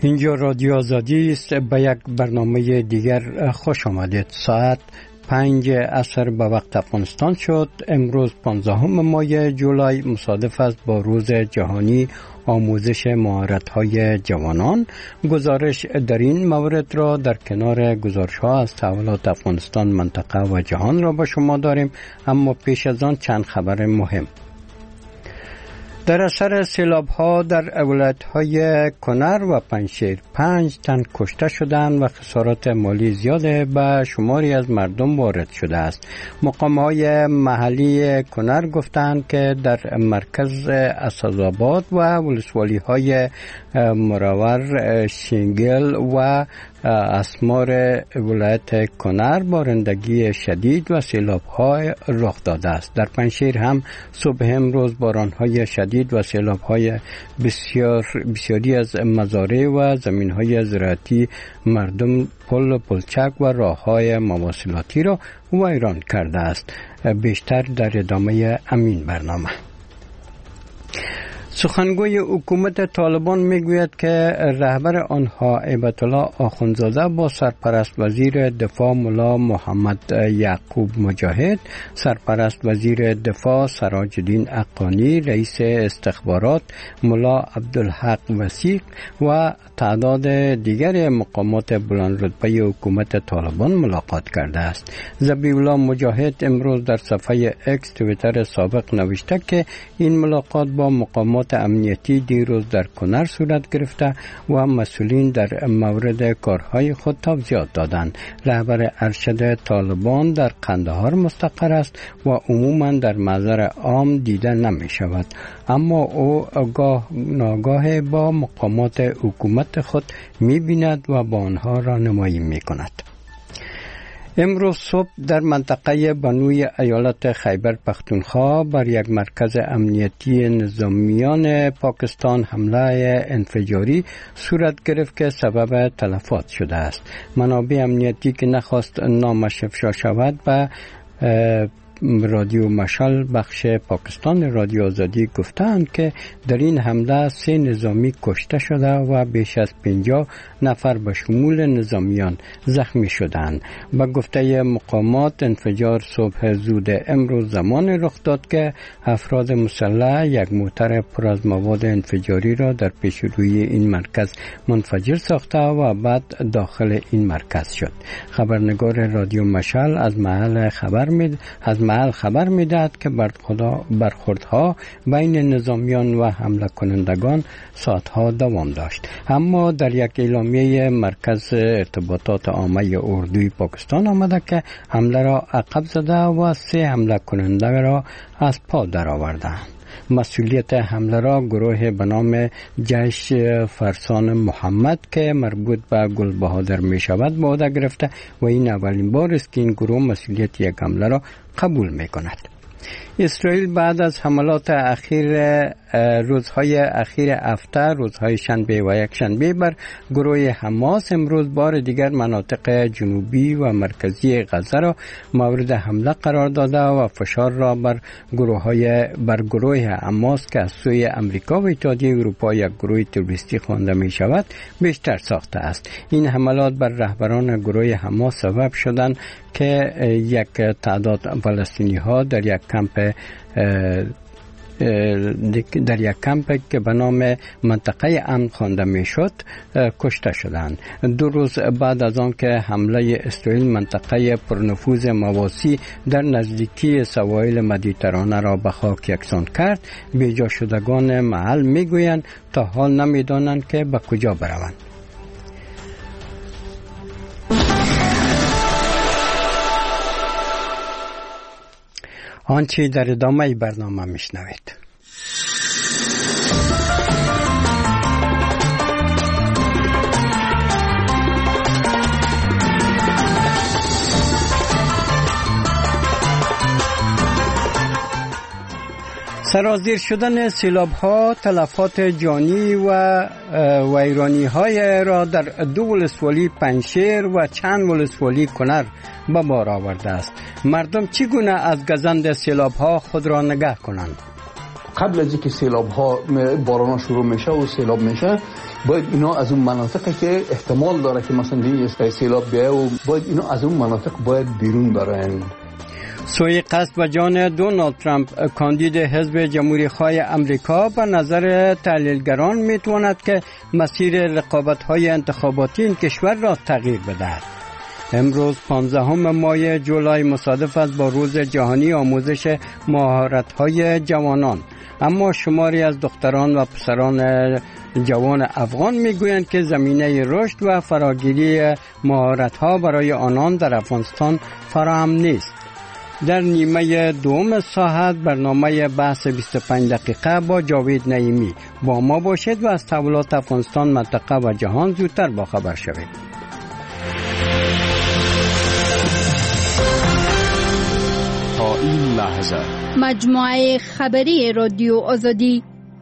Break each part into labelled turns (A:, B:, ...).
A: اینجا رادیو آزادی است. به یک برنامه دیگر خوش آمدید. ساعت 5 عصر به وقت افغانستان شد. امروز 15 ماه جولای مصادف است با روز جهانی آموزش مهارت‌های جوانان. گزارش در این مورد را در کنار گزارش‌ها از تحولات افغانستان، منطقه و جهان را با شما داریم، اما پیش از آن چند خبر مهم. در اثر سیلاب‌ها در ولایت‌های کنر و پنجشیر 5 تن کشته شدند و خسارات مالی زیاد به شماری از مردم وارد شده است. مقام‌های محلی کنر گفتند که در مرکز اسدآباد و ولسوالی‌های مروار، شینگل و اسمار ولایت کنر بارندگی شدید و سیلاب‌ها رخ داده است. در پنجشیر هم صبح امروز باران‌های شدید و سیلاب‌های بسیاری از مزارع و زمین‌های زراعتی مردم پل پلچک و راه‌های مواصلاتی را ویران کرده است. بیشتر در ادامه همین برنامه. سخنگوی حکومت طالبان میگوید که رهبر آنها هیبت الله آخوندزاده با سرپرست وزیر دفاع ملا محمد یعقوب مجاهد، سرپرست وزیر دفاع سراج الدین حقانی، رئیس استخبارات ملا عبدالحق وثیق و تعداد دیگر مقامات بلند رتبه حکومت طالبان ملاقات کرده است. ذبیح الله مجاهد امروز در صفحه اکس توییتر سابق نوشته که این ملاقات با مقامات امنیتی دیروز در کنر صورت گرفته و مسئولین در مورد کارهای خود توضیحات دادند. رهبر ارشد طالبان در قندهار مستقر است و عموما در محضر عام دیده نمی شود، اما او ناگاه با مقامات حکومت خود می بیند و با آنها راهنمایی می کند. امروز صبح در منطقه بنوی ایالت خیبر پختونخوا بر یک مرکز امنیتی نظامیان پاکستان حمله انفجاری صورت گرفت که سبب تلفات شده است. منابع امنیتی که نخواست نامش افشا شود به رادیو مشال بخش پاکستان رادیو آزادی گفتند که در این حمله 3 نظامی کشته شده و بیش از 50 نفر به شمول نظامیان زخمی شدند. به گفته مقامات انفجار صبح زود امروز زمان رخ داد که افراد مسلح یک موتر پر از مواد انفجاری را در پیش روی این مرکز منفجر ساخته و بعد داخل این مرکز شد. خبرنگار رادیو مشال از محل خبر می‌دهد که برخوردها بین نظامیان و حمله کنندگان ساعتها دوام داشت، اما در یک اعلامیه مرکز ارتباطات عامه اردوی پاکستان آمده که حمله را عقب زده و 3 حمله کننده را از پا درآوردند. مسئولیت حمله را گروه به نام جیش فرسان محمد که مربوط به گل بهادر می شود به عهده گرفته و این اولین بار است که این گروه مسئولیت یک حمله را قبول می کند. اسرائیل بعد از حملات روزهای اخیر هفته، روزهای شنبه و یک شنبه بر گروه حماس، امروز بار دیگر مناطق جنوبی و مرکزی غزه را مورد حمله قرار داده و فشار را بر گروه حماس که از سوی امریکا و اتحادیه اروپا یک گروه تروریستی خوانده می شود بیشتر ساخته است. این حملات بر رهبران گروه حماس سبب شدند که یک تعداد فلسطینی ها در یک کمپ که به نام منطقه امن خوانده میشد کشته شدند. 2 روز بعد از آن که حمله اسرائیل منطقه پرنفوذ مواسی در نزدیکی سواحل مدیترانه را به خاک یکسان کرد، بیجا شدگان محل میگویند تا حال نمیدانند که به کجا بروند. آنچه در ادامه برنامه میشنوید. سرازیر شدن سیلاب‌ها تلفات جانی و ویرانی‌های را در 2 ولسوالی پنجشیر و چند ولسوالی کنر به بار آورده است. مردم چگونه از گزند سیلاب‌ها خود را نگه کنند؟
B: قبل از اینکه سیلاب ها باران شروع میشه و سیلاب میشه باید اینا از اون مناطقی که احتمال داره که مثلا دیگه سیلاب بیایه و باید اینا از اون مناطق باید بیرون برن.
A: سوی قصد و جان دونالد ترامپ کاندید حزب جمهوری خواه امریکا به نظر تحلیلگران میتواند که مسیر رقابت‌های انتخاباتی این کشور را تغییر بدهد. امروز 15 ماه جولای مصادف است با روز جهانی آموزش مهارت‌های جوانان، اما شماری از دختران و پسران جوان افغان میگویند که زمینه رشد و فراگیری مهارت‌ها برای آنان در افغانستان فراهم نیست. در نیمه دوم ساعت برنامه بحث 25 دقیقه با جاوید نعیمی با ما باشید و از تحولات افغانستان، منطقه و جهان زودتر باخبر شوید.
C: تا این لحظه
D: مجموعه خبری رادیو آزادی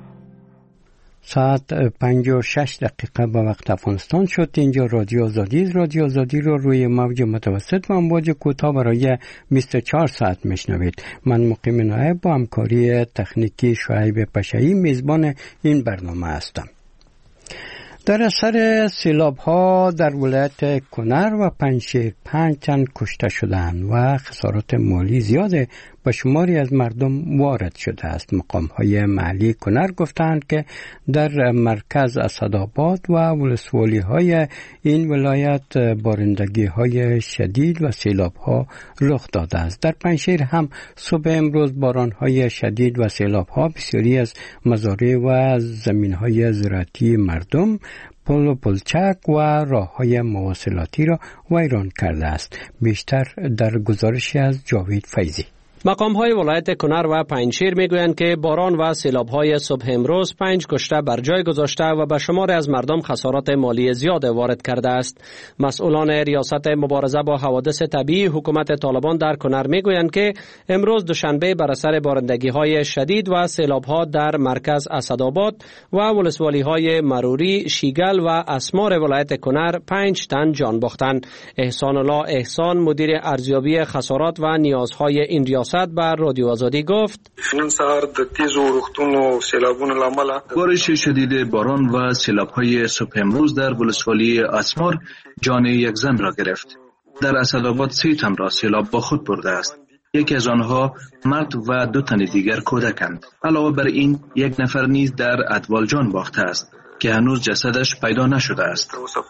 A: ساعت 56 دقیقه به وقت افغانستان شد. اینجا رادیو آزادی رادیو آزادی رو روی موج متوسط و امواج کوتاه برای 24 ساعت میشنوید. من مقیم نایب با همکاری تکنیکی شعیب پشایی میزبان این برنامه هستم. در اثر سیلاب ها در ولایت کنر و پنجشیر 5 تن کشته شدند و خسارات مالی زیاد به شماری از مردم وارد شده است. مقام های محلی کنر گفتند که در مرکز اسدآباد و ولسوالی های این ولایت بارندگی های شدید و سیلاب ها رخ داده است. در پنجشیر هم صبح امروز باران های شدید و سیلاب ها بسیاری از مزارع و زمین های زراعتی مردم، پل و پلچک و راه های مواصلاتی را ویران کرده است. بیشتر در گزارشی از جاوید فیضی.
E: مقام‌های ولایت کنر و پنجشیر میگویند که باران و سیلاب‌های صبح امروز 5 کشته بر جای گذاشته و به شمار از مردم خسارات مالی زیاد وارد کرده است. مسئولان ریاست مبارزه با حوادث طبیعی حکومت طالبان در کنر میگویند که امروز دوشنبه بر اثر بارندگی‌های شدید و سیلاب‌ها در مرکز اسدآباد و ولسوالی‌های مروری، شیگل و اسمار ولایت کنر 5 تن جان باختند. احسان الله احسان مدیر ارزیابی خسارات و نیازهای این ریاست بر رادیو آزادی گفت:
F: نن سهار د تیزو ورښتونو سیلابونو لامل
G: بارش شدید باران و سیلاب‌های صبح امروز در ولسوالی اسمار جان یک زن را گرفت. در اسدآباد 3 تن را سیلاب با خود برده است. یکی از آنها مرد و 2 تن دیگر کودکند. علاوه بر این 1 نفر نیز در ادوال جان باخته است که هنوز جسدش پیدا نشده است.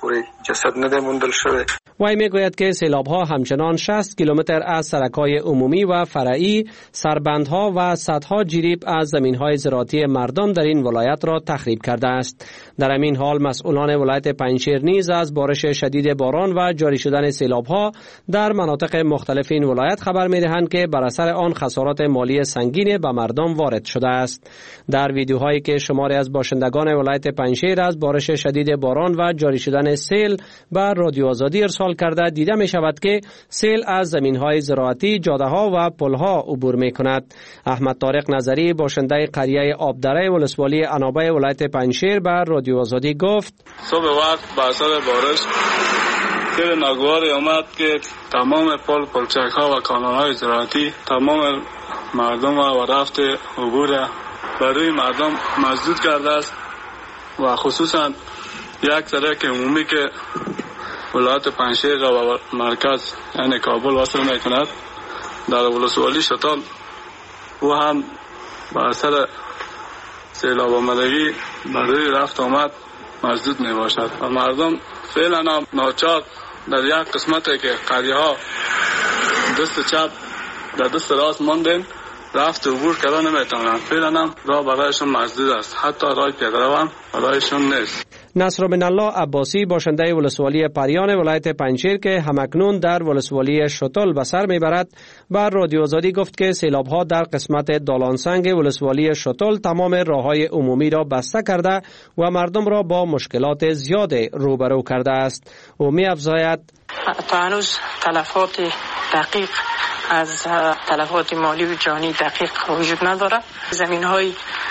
E: وی میگوید که سیلاب‌ها همچنان 60 کیلومتر از سرک‌های عمومی و فرعی، سربندها و صدها جریب از زمین‌های زراعتی مردم در این ولایت را تخریب کرده است. در همین حال مسئولان ولایت پنجشیر نیز از بارش شدید باران و جاری شدن سیلاب‌ها در مناطق مختلف این ولایت خبر می‌دهند که بر اثر آن خسارات مالی سنگین به مردم وارد شده است. در ویدیوهایی که شماری از باشندگان ولایت پنجشیر از بارش شدید باران و جاری شدن سیل بر رادیو آزادی ارسال کرده دیده می شود که سیل از زمین‌های زراعتی، جاده‌ها و پل‌ها عبور می‌کند. احمد طارق نظری باشنده قریه آبدره ولسوالی انابه ولایت پنجشیر بر رادیو آزادی گفت:
F: صبح وقت با اثر بارش خیلی ناگواری آمد که تمام پلچک‌ها و کانال‌های زراعتی تمام مردم و رفت عبور برای مردم مسدود کرده است و خصوصا یک سرک عمومی که ولایت پنجشیر و مرکز یعنی کابل وصل میکند در ولسوالی شتال او هم با اثر سیلاب آمدگی برای رفت آمد مسدود می باشد و مردم فعلا ناچار در یک قسمتی که قریه ها دست چپ در دست راست ماندن رفت عبور کردن نمیتونن. فعلا راه برایشون مسدود است، حتی راه پیاده رو هم برایشون نیست.
E: نصر بن الله عباسی باشنده ولسوالی پریان ولایت پنجشیر که همکنون در ولسوالی شتل به سر میبرد بر رادیو آزادی گفت که سیلاب‌ها در قسمت دالانسنگ ولسوالی شتل تمام راه‌های عمومی را بسته کرده و مردم را با مشکلات زیاد روبرو کرده است. او می‌افزاید:
H: تا هنوز تلفات دقیق از تلفات مالی و جانی دقیق وجود نداره. زمین‌های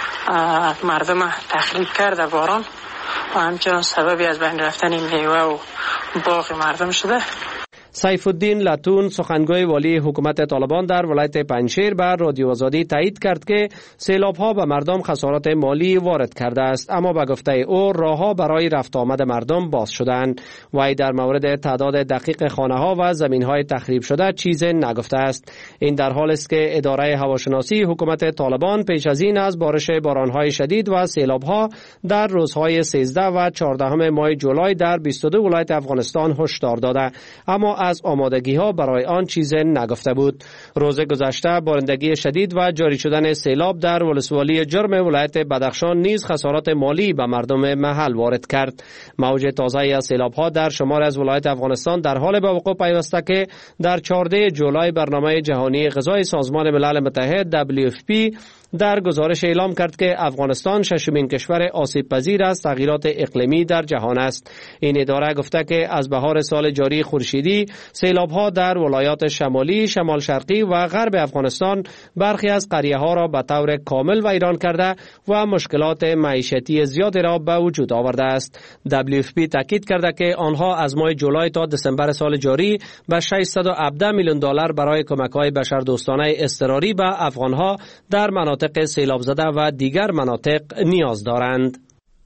H: مردم تخریب کرده باران و همچنان سببی از بین رفتن میوه و باغ مردم شده.
E: سیف الدین لتون سخنگوی والی حکومت طالبان در ولایت پنجشیر بر رادیو آزادی تایید کرد که سیلاب‌ها به مردم خسارات مالی وارد کرده است، اما به گفته او راه‌ها برای رفت آمد مردم باز شدند. وی در مورد تعداد دقیق خانه‌ها و زمین‌های تخریب شده چیزی نگفته است. این در حالی است که اداره هواشناسی حکومت طالبان پیش از این از بارش باران‌های شدید و سیلاب‌ها در روزهای 13 و 14 ماه جولای در 22 ولایت افغانستان هشدار داده، اما از آمادگی‌ها برای آن چیزی نگفته بود. روز گذشته بارندگی شدید و جاری شدن سیلاب در ولسوالی جرم ولایت بدخشان نیز خسارات مالی به مردم محل وارد کرد. موج تازه از سیلاب‌ها در شمار از ولایت افغانستان در حال به وقوع پیوسته که در 14 جولای برنامه جهانی غذای سازمان ملل متحد WFP در گزارش اعلام کرد که افغانستان ششمین کشور آسیب پذیر از تغییرات اقلیمی در جهان است. این اداره گفته که از بهار سال جاری خورشیدی سیلاب‌ها در ولایات شمالی، شمال شرقی و غرب افغانستان برخی از قریه‌ها را به طور کامل ویران کرده و مشکلات معیشتی زیادی را به وجود آورده است. WFP تاکید کرده که آنها از ماه جولای تا دسامبر سال جاری به 617 میلیون دلار برای کمک‌های بشردوستانه اضطراری به افغان‌ها در مناطق سیلاب زده و دیگر مناطق نیاز دارند.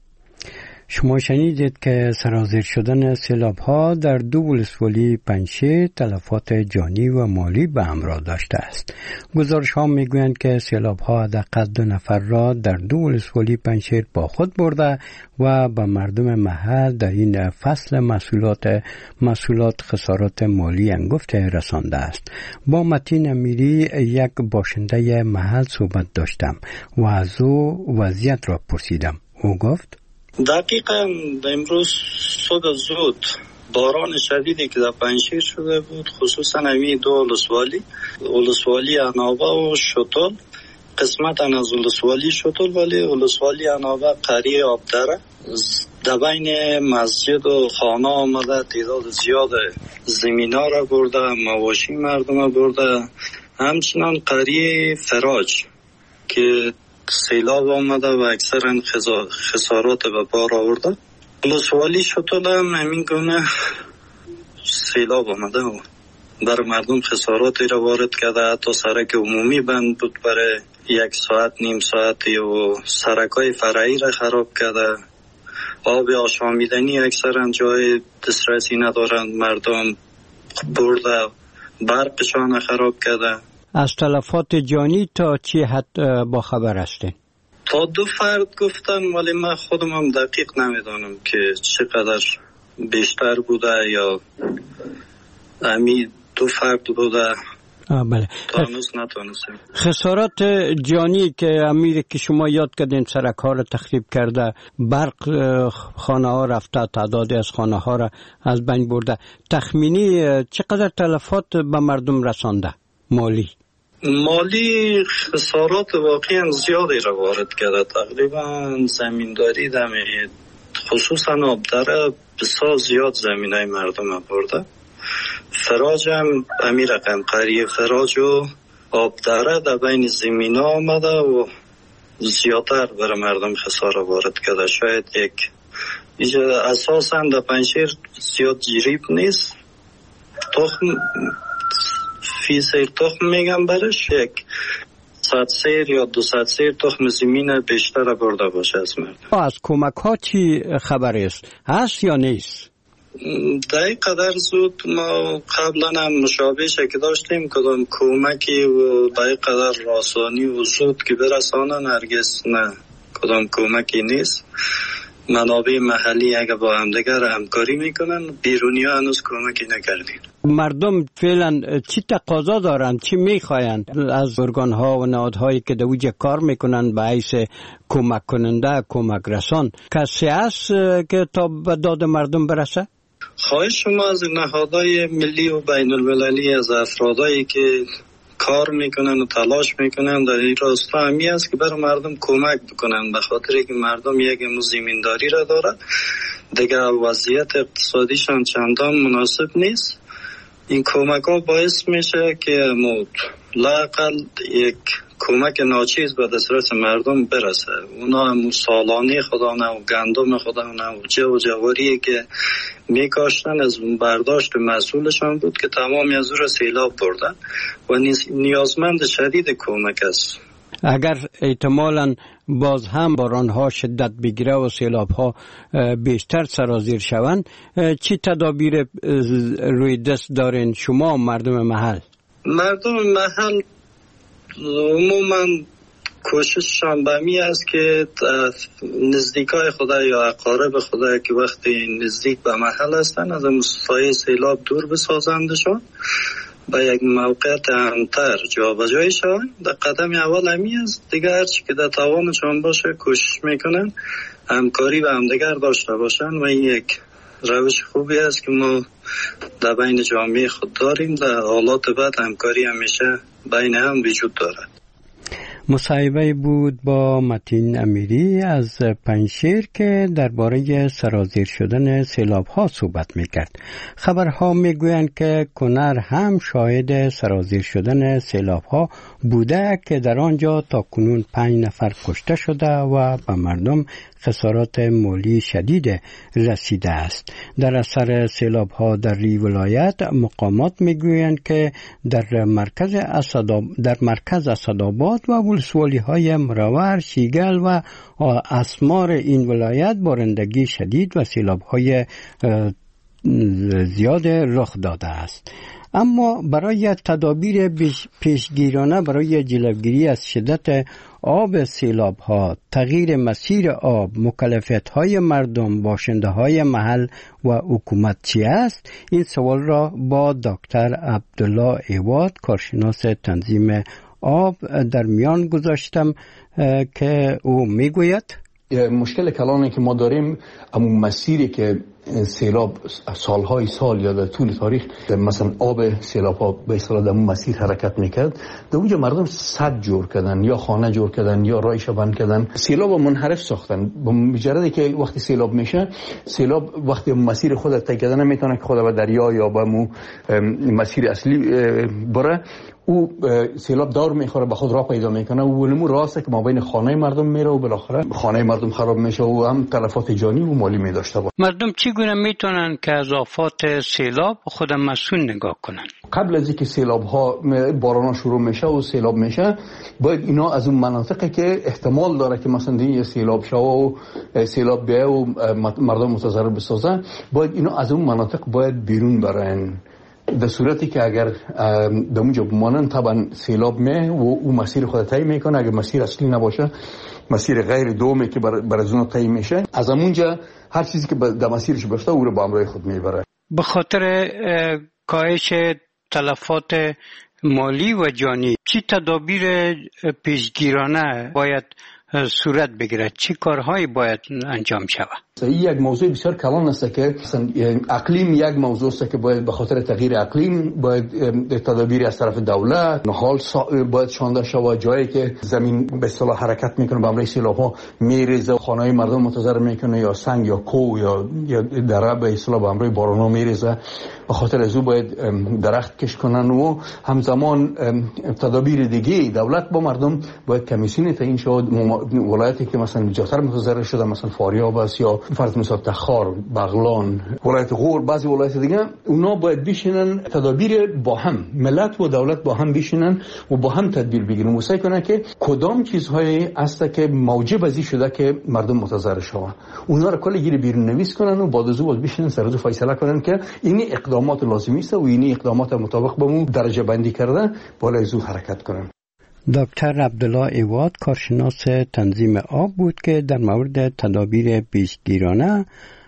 A: شما شنیدید که سرازیر شدن سیلاب‌ها در دو ولسوالی پنجشیر تلفات جانی و مالی به همراه داشته است. گزارش‌ها می‌گویند که سیلاب‌ها حداقل 2 نفر را در دو ولسوالی پنجشیر با خود برده و به مردم محل در این فصل محصولات خسارات مالی انگفت رسانده است. با متین امیری یک باشنده محل صحبت داشتم و از او وضعیت را پرسیدم. او گفت:
I: دقیقا امروز صبح زود باران شدیدی که در پنجشیر شده بود، خصوصا همی دو ولسوالی انابه و شتل، قسمت از ولسوالی شتل ولی ولسوالی انابه قریه آبدره در بین مسجد و خانه آمده، تعداد زیاد زمینا را برده، مواشی مردم را برده. همچنان قریه فراج که سیلاب آمده و اکثرا خسارات به بار آورده. ولسوالی شتل هم همین گونه سیلاب آمده و بر مردم خساراتی را وارد کرده. حتی سرک عمومی بند بود برای 1 ساعت نیم ساعتی و سرکای فرعی را خراب کرده. آب آشامیدنی اکثرا جای دسترسی ندارند، مردم برده، برقشان خراب کرده.
A: از تلفات جانی تا چی حد با خبر هستین؟
I: تا 2 فرد گفتن، ولی من خودم هم دقیق نمیدانم که چقدر بیشتر بوده یا همی 2 فرد بوده.
A: بله.
I: تا هنوز نتونستیم.
A: خسارات جانی که امیر که شما یاد کردین سرک ها را تخریب کرده، برق خانه ها رفته، تعدادی از خانه ها را از بین برده، تخمینی چقدر تلفات به مردم رسانده؟ مالی
I: خسارات واقعا زیادی را وارد کرده. تقریبا زمینداری دمید، خصوصا آبدره بسیار زیاد زمینای مردم برده. فراج هم امیر رقم قریه فراج و آبدره در بین زمینا آمده و زیادتر برای مردم خساره وارد کرده. شاید یک اساسا در پنجشیر زیاد جریب نیست، تخم فی سیر تخم میگم برش 100 سیر یا 200 سیر تخم زمین بیشتر برده باشه از مردم.
A: از کمک ها چی خبر است؟ هست یا نیست؟
I: در قدر زود ما قبلا هم مشابه که داشتیم، کدام کمکی و در قدر راسانی و زود که برسانن هرگز نه، کدام کمکی نیست. منابع محلی اگه با همدیگر همکاری میکنن، بیرونی ها هنوز کمکی نکردین.
A: مردم فعلا چی تقاضا دارن، چی میخواین از ارگان ها و نهادهایی که در اوجه کار میکنن به حیث کمک کننده، کمک رسان؟ کسی هست که تا به داد مردم برسه؟
I: خواهش ما از نهادهای ملی و بین المللی، از افرادایی که کار میکنن و تلاش میکنن در این راستا همی است که برای مردم کمک بکنن، به خاطر که مردم یک زمینداری را دارن دیگه، وضعیت اقتصادیشان چندان مناسب نیست. این کمک ها باعث میشه که لااقل یک کمک ناچیز به دسترس مردم برسه. اونا هم سالانه خودانه و گندم خودانه و جواریه که میکاشتن از برداشت مسئولشان بود که تمامی از او را سیلاب بردن و نیازمند شدید کمک است.
A: اگر احتمالاً باز هم بارانها شدت بگیره و سیلابها بیشتر سرازیر شوند، چی تدابیر روی دست دارین شما مردم محل؟
I: مردم محل عموما کوشششان به می است که نزدیکای خدا یا اقارب خدا که وقتی نزدیک به محل هستن از سایه سیلاب دور بسازندشان، به یک موقعیت امن‌تر جابجایی شوند. در قدم اول همی است. دیگه هرچی که در توانشان باشه کوشش میکنن همکاری به همدیگر داشته باشن و این یک روش خوبی است که ما در بین جامعه خود داریم. در حالات بعد همکاری همیشه بین هم وجود دارد.
A: مصاحبه بود با متین امیری از پنجشیر که درباره سرازیر شدن سیلاب‌ها صحبت می‌کرد. خبرها می‌گویند که کنر هم شاهد سرازیر شدن سیلاب‌ها بوده که در آنجا تا کنون 5 نفر کشته شده و به مردم خسارات مالی شدید رسیده است. در اثر سیلاب‌ها در ولایت مقامات می‌گویند که در مرکز اسدآباد و ولسوالی‌های مروار، شیگل و اسمار این ولایت بارندگی شدید و سیلاب‌های زیاد رخ داده است. اما برای تدابیر پیشگیرانه برای جلوگیری از شدت آب سیلاب‌ها، تغییر مسیر آب، مکلفیت‌های مردم، باشنده‌های محل و حکومت چی است؟ این سوال را با دکتر عبدالله ایواد، کارشناس تنظیم آب، در میان گذاشتم که او میگوید
B: مشکل کلانی که ما داریم همون مسیری که سیلاب سالهای سال یا در طول تاریخ مثلا آب سیلاب ها به اصطلاح در مسیر حرکت میکرد، در اونجا مردم سد جور کردن یا خانه جور کردن یا رایش بند کردن، سیلاب منحرف ساختن. به مجرد که وقتی سیلاب میشه، سیلاب وقتی مسیر خود طی کردن نمیتونه که خود به دریا یا به مسیر اصلی بره، او سیلاب دور میخوره به خود راه پیدا میکنه و ولمو راسته که ما بین خانه مردم میره و بالاخره خانه مردم خراب میشه و هم تلفات جانی و مالی میداشته باشه.
A: مردم چگونه میتونن که از آفات سیلاب خود مسئول نگاه کنن؟
B: قبل از اینکه سیلاب ها باران شروع میشه و سیلاب میشه، باید اینا از اون مناطقی که احتمال داره که مثلا دیگه سیلاب شه و سیلاب بیه و مردم متضرر بسازه، باید اینا از اون مناطق باید بیرون برن. در صورتی که اگر در اونجا بمانن طبعا سیلاب می و او مسیر خود طی میکنه. اگر مسیر اصلی نباشه، مسیر غیر دومی که بر از اون طی میشه، از اونجا هر چیزی که در مسیرش باشه او رو با همراه خود میبره.
A: به خاطر کاهش تلفات مالی و جانی، چی تدابیر پیشگیرانه باید صورت بگیرد؟ چی کارهایی باید انجام شود؟
B: این یک موضوع بسیار کلان است که اقلیم یک موضوع است که باید به خاطر تغییر اقلیم باید تدابیر از طرف دولت حال باید شانده شود. جایی که زمین به اصطلاح حرکت میکنه به همراه سیلاب‌ها میریزه، خانه‌های مردم متضرر میکنه، یا سنگ یا کوه یا دره به اصطلاح به همراه باران‌ها میریزه، به خاطر از او باید درخت کش کنن و همزمان تدابیر دیگه دولت با مردم باید کمیسیون تعیین شود. ولایتی که مثلا جاتر متضرر شده، مثلا فاریاب است یا فرض مثال تخار، بغلان، ولایت غور، بعضی ولایت دیگه، اونا باید بشینن تدابیر با هم، ملت و دولت با هم بشینن و با هم تدبیر بگیرن و سعی کنن که کدام چیزهایی است که موجب ازی شده که مردم متضرر شوند، اونا رو کلی گیر بیرون نویس کنن و بعد از اون بشینن سر فیصله کنن که این اقدامات لازمی است و این اقدامات مطابق به اون درجه بندی کرده بالا از اون حرکت کنن.
A: دکتر عبدالله ایواد، کارشناس تنظیم آب بود که در مورد تدابیر پیشگیرانه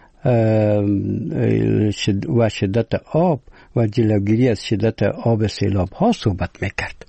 A: و شدت آب و جلوگیری از شدت آب سیلاب ها صحبت میکرد.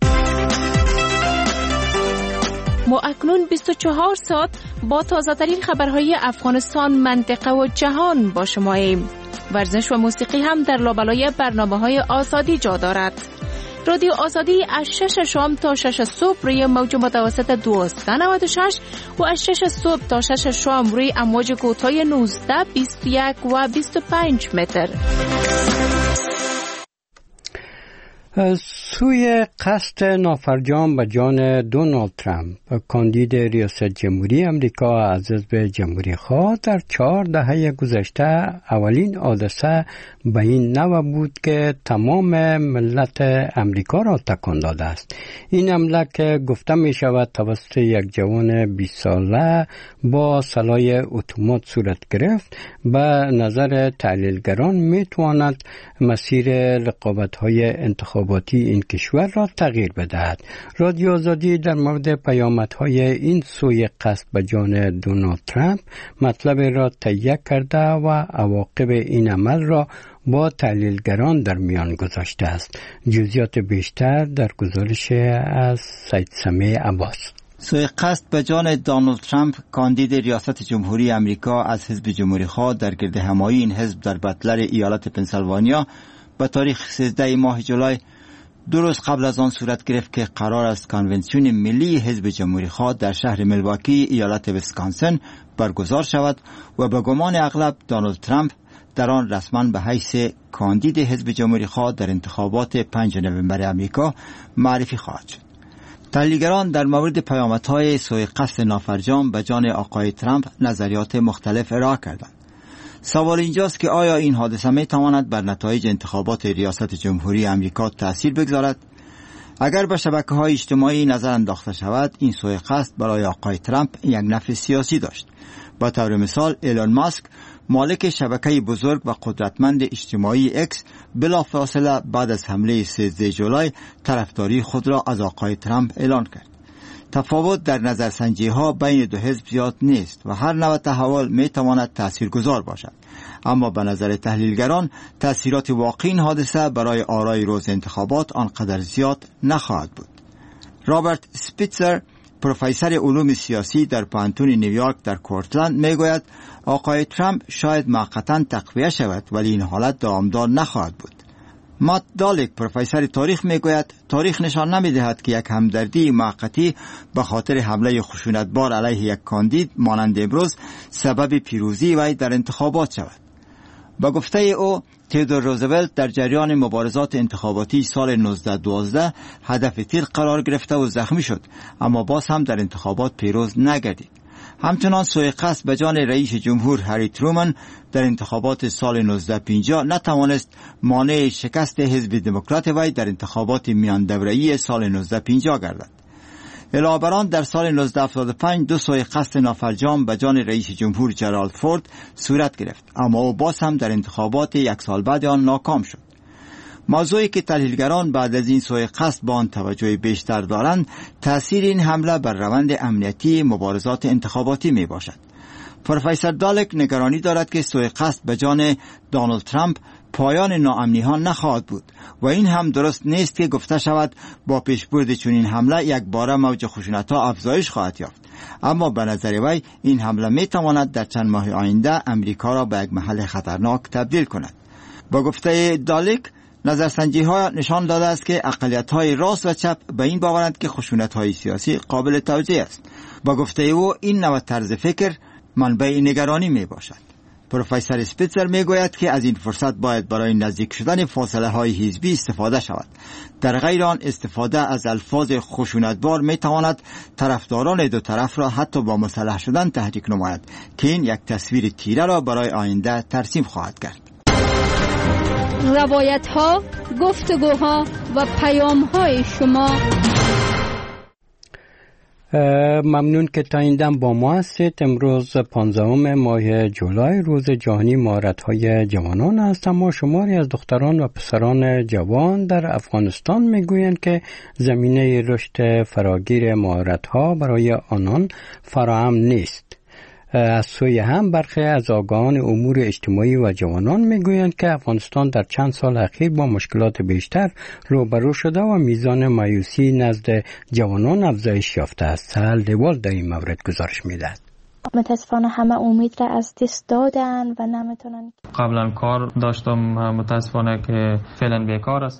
J: ما اکنون 24 ساعت با تازه ترین خبرهای افغانستان، منطقه و جهان با شماییم. ورزش و موسیقی هم در لابلای برنامه‌های آزادی جا دارد. رادیو آزادی از 6 شام تا 6 صبح روی موج متوسط 1296 و از 6 صبح تا 6 شام روی امواج کوتاه 19، 21 و 25 متر.
A: سوی قصد نافرجام به جان دونالد ترامپ کاندید ریاست جمهوری امریکا از حزب جمهوری خواه در 4 دهه گذشته اولین حادثه به این نوع بود که تمام ملت امریکا را تکان داده است. این حمله که گفته می شود توسط یک جوان 20 ساله با سلاح اتومات صورت گرفت، به نظر تحلیلگران می تواند مسیر رقابت‌های انتخاباتی این کشور را تغییر بدهد. رادیو آزادی در مورد پیامدهای این سوی قصد به جان دونالد ترامپ مطلب را تهیه کرده و عواقب این عمل را با تحلیلگران در میان گذاشته است. جزئیات بیشتر در گزارش از سید سمیع عباس.
K: سوی قصد به جان دونالد ترامپ کاندید ریاست جمهوری امریکا از حزب جمهوری خواه در گرد همایی این حزب در بتلر ایالت پنسیلوانیا به تاریخ 13 ماه جولای 2 روز قبل از آن صورت گرفت که قرار است کنونسیون ملی حزب جمهوری خواه در شهر میلواکی ایالت ویسکانسن برگزار شود و به گمان اغلب دونالد ترامپ در آن رسما به حیث کاندید حزب جمهوری خواه در انتخابات 5 نوامبر امریکا معرفی خواهد شد. تحلیلگران در مورد پیامدهای سوی قصد نافرجام به جان آقای ترامپ نظریات مختلف ارائه کردند. سوال اینجاست که آیا این حادثه می تواند بر نتایج انتخابات ریاست جمهوری امریکا تأثیر بگذارد؟ اگر به شبکه‌های اجتماعی نظر انداخته شود، این سوی قصد برای آقای ترامپ یک نفع سیاسی داشت. با طور مثال ایلون ماسک مالک شبکه بزرگ و قدرتمند اجتماعی اکس بلافاصله بعد از حمله 13 جولای طرفداری خود را از آقای ترامپ اعلان کرد. تفاوت در نظرسنجی‌ها بین دو حزب زیاد نیست و هر نوع تحول می‌تواند تاثیرگذار باشد، اما به نظر تحلیلگران تأثیرات واقعی این حادثه برای آرای روز انتخابات آنقدر زیاد نخواهد بود. رابرت سپیتزر پروفسور علوم سیاسی در پانتون نیویورک در کورتلند میگوید آقای ترامپ شاید موقتا تقویه شود ولی این حالت دامدار نخواهد بود. مات دالک پروفسور تاریخ میگوید تاریخ نشان نمیدهد که یک همدردی موقتی به خاطر حمله خشونتبار علیه یک کاندید مانند امروز سبب پیروزی وی در انتخابات شود. با گفته او تئودور روزولت در جریان مبارزات انتخاباتی سال 1912 هدف تیر قرار گرفته و زخمی شد، اما باز هم در انتخابات پیروز نگردید. همچنان سوی قصد به جان رئیس جمهور هری ترومن در انتخابات سال 1950 نتوانست مانع شکست حزب دموکرات وی در انتخابات میان دوره‌ای سال 1950 گردد. علاوه بر آن در سال 1975 2 سوی قصد نافرجام به جان رئیس جمهور جرالد فورد صورت گرفت، اما او باز هم در انتخابات 1 سال بعد آن ناکام شد. موضوعی که تحلیلگران بعد از این سوی قصد با آن توجه بیشتر دارند تأثیر این حمله بر روند امنیتی مبارزات انتخاباتی می باشد. پروفسور دالک نگرانی دارد که سوی قصد به جان دونالد ترامپ پایان ناامنی ها نخواهد بود و این هم درست نیست که گفته شود با پیشبرد چنین حمله یک باره موج خشونت ها افزایش خواهد یافت، اما به نظر وی این حمله می تواند در چند ماه آینده امریکا را به یک محل خطرناک تبدیل کند. با گفته دالک نظرسنجی ها نشان داده است که اقلیت های راست و چپ به این باورند که خشونت های سیاسی قابل توجیه است. با گفته او این نوع طرز فکر منبع نگرانی می باشد. پروفسور اسپیتزر می گوید که از این فرصت باید برای نزدیک شدن فاصله های حزبی استفاده شود. در غیر آن استفاده از الفاظ خشونتبار می تواند طرفداران دو طرف را حتی با مسلح شدن تحریک نماید که این یک تصویر تیره را برای آینده ترسیم خواهد کرد.
D: روایت ها، گفتگوها و پیام های شما.
A: ممنون که تا این دم با ما هستید. امروز 15 ماه جولای روز جهانی مهارت‌های جوانان است، اما شماری از دختران و پسران جوان در افغانستان میگویند که زمینه رشد فراگیر مهارت‌ها برای آنان فراهم نیست. از سوی هم برخی از آگاهان امور اجتماعی و جوانان میگویند که افغانستان در چند سال اخیر با مشکلات بیشتر روبرو شده و میزان مایوسی نزد جوانان افزایش یافته است. سهل دیوال در این مورد گزارش میدهد.
L: متاسفانه همه امید را از دست دادن و نمیتونن.
M: قبلا کار داشتم، متاسفانه که فعلا بیکار هستم.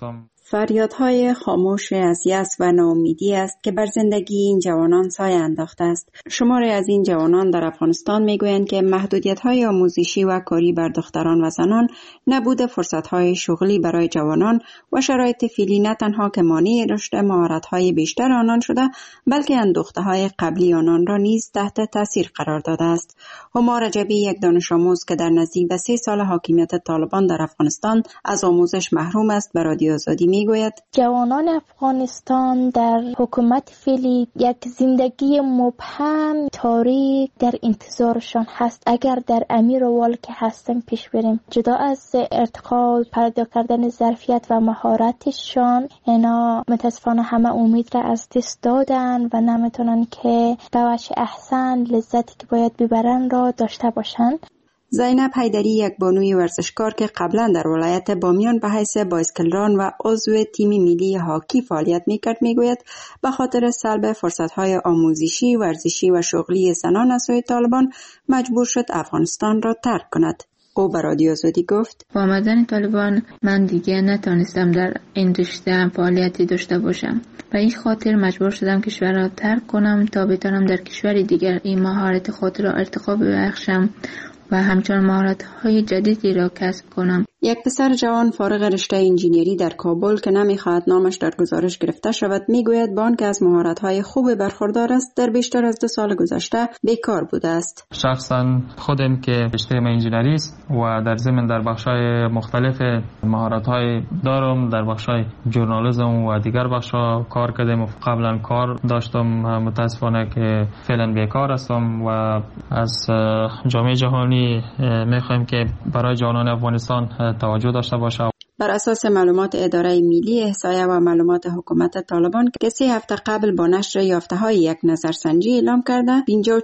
M: فریادهای خاموش از یأس و ناامیدی است که بر زندگی این جوانان سایه انداخته است. شماری از این جوانان در افغانستان میگویند که محدودیت‌های آموزشی و کاری بر دختران و زنان، نبود فرصت‌های شغلی برای جوانان و شرایط فعلی نه تنها که مانع رشد مهارت‌های بیشتر آنان شده، بلکه اندوخته‌های قبلی آنان را نیز تحت تاثیر قرار داده است. هما رجبی، یک دانش آموز که در نزدیک به 3 سال حاکمیت طالبان در افغانستان از آموزش محروم است، به رادیو آزادی میگوید
L: جوانان افغانستان در حکومت فعلی یک زندگی مبهم تاریک در انتظارشان هست. اگر در امیر وال که هستن پیش بریم، جدا از ارتقا پیدا کردن ظرفیت و مهارتشان، اینا متاسفانه همه امید را از دست دادن و نمیتونن که به وجه احسن لذتی که باید ببرن را داشته باشن.
M: زینب حیدری، یک بانوی ورزشکار که قبلا در ولایت بامیان به حیث بایسکلران و عضو تیم ملی هاکی فعالیت میکرد، میگوید به خاطر سلب فرصتهای آموزشی، ورزشی و شغلی زنان از سوی طالبان مجبور شد افغانستان را ترک کند. او به رادیو آزادی گفت:
N: با آمدن طالبان من دیگه نتونستم در این رشته فعالیتی داشته باشم. به این خاطر مجبور شدم کشور را ترک کنم تا بتونم در کشور دیگر این مهارت خود را ارتقا ببخشم و همچنان مهارت‌های جدیدی را کسب کنم.
M: یک پسر جوان فارغ رشته انجینری در کابل که نمی‌خواهد نامش در گزارش گرفته شود، میگوید با آنکه از مهارت‌های خوب برخوردار است، در بیشتر از 2 سال گذشته بیکار بوده است.
O: شخصا خودم که رشته انجینری است و در ضمن در بخش‌های مختلف مهارت‌های دارم، در بخش‌های ژورنالیسم و دیگر بخش‌ها کار کردم و قبلا کار داشتم. متأسفانه که فعلا بیکار هستم و از جامعه جهانی می‌خوایم که برای جوانان افغانستان توجه داشته باشه.
M: بر اساس معلومات اداره ملی احصایه و معلومات حکومت طالبان که 3 هفته قبل با نشر یافته‌های یک نظرسنجی اعلام کرده،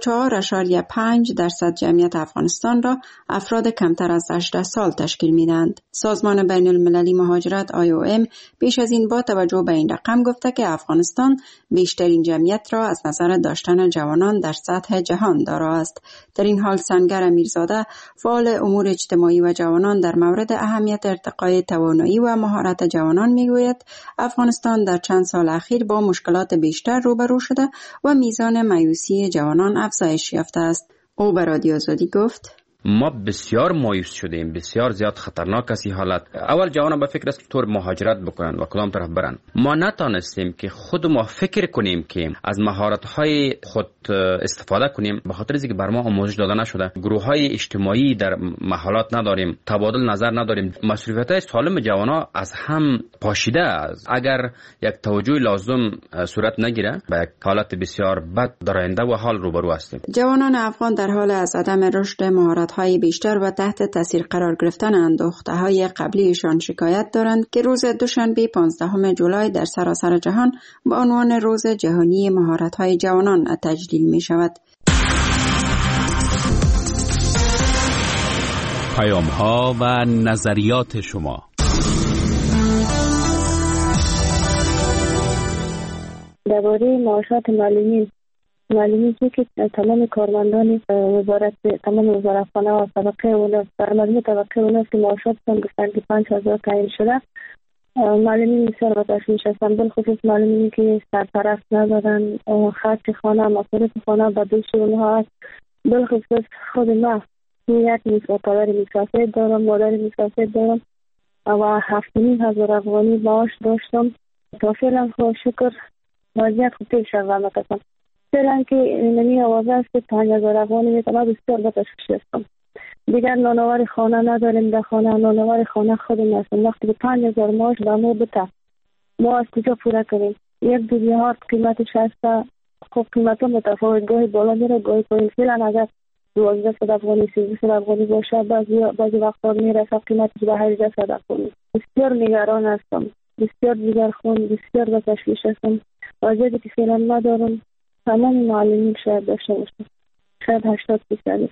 M: 54.5% جمعیت افغانستان را افراد کمتر از 18 سال تشکیل می‌دهند. سازمان بین المللی مهاجرت IOM پیش از این با توجه به این رقم گفته که افغانستان بیشترین جمعیت را از نظر داشتن جوانان در سطح جهان دارا است. در این حال سنگر امیرزاده، فعال امور اجتماعی و جوانان، در مورد اهمیت ارتقای توانایی و مهارت جوانان میگوید افغانستان در چند سال اخیر با مشکلات بیشتر روبرو شده و میزان مایوسی جوانان افزایش یافته است. او به رادیو آزادی گفت:
P: ما بسیار مایوس شدیم، بسیار زیاد خطرناک است این حالت. اول جوانان به فکر است که طور مهاجرت بکنن و کدام طرف برن. ما نتانستیم که خود ما فکر کنیم که از مهارت‌های خود استفاده کنیم، به خاطر اینکه بر ما آموزش داده نشده. گروه‌های اجتماعی در محلات نداریم، تبادل نظر نداریم. مسئولیت‌های سالم جوانان از هم پاشیده است. اگر یک توجه لازم صورت نگیره، به یک حالت بسیار بد در آینده و حال روبرو هستیم.
M: جوانان افغان در حال از عدم رشد مهارت‌های بیشتر و تحت تاثیر قرار گرفتن اندوخته‌های قبلیشان شکایت دارند که روز دوشنبه 15 جولای در سراسر جهان با عنوان روز جهانی مهارت‌های جوانان تجلیل می‌شود.
C: پیام‌ها و نظریات شما.
Q: درباره معاشات معلومی که تمام کارمندان وزارت، تمام وزارتخانه و طبقه اول، در مجموع طبقه اول که معاشاتشان گفتن که 5000 تعیین شده، معلمین بسیار به تشویش هستند. بالخصوص معلمینی که سرپرست ندارن، خرج خانه، مصارف خانه به دوش اونها است. بالخصوص خود من یک پدر مسافر دارم، مادر مسافر دارم و 7,500 افغانی معاش داشتم. تا فعلا خدا شکر وضعیت خوب پیش رفت. فعلا که نمی آوازه است که 5,000 افغانی میتونم بسیار به تشویش هستم. دیگر نانوار خانه نداریم، در خانه نانوار خانه خودم هستم. وقتی که 5,000 معاش به ما بده، ما از کجا پوره کنیم؟ یک دوزیهات قیمتش هست. خب قیمت ها متفاوت، گاهی بالا میره گاهی پایین. فعلا اگر 1200 افغانی 1300 افغانی باشه، بعضی وقتا میرسه قیمتش به 1800 افغانی. بسیار نگران هستم، بسیار جگرخون، بسیار به تشویش هستم. وضعیتی که فعلا ندارم تمام معلمین شاید داشته باشم، شاید 80%.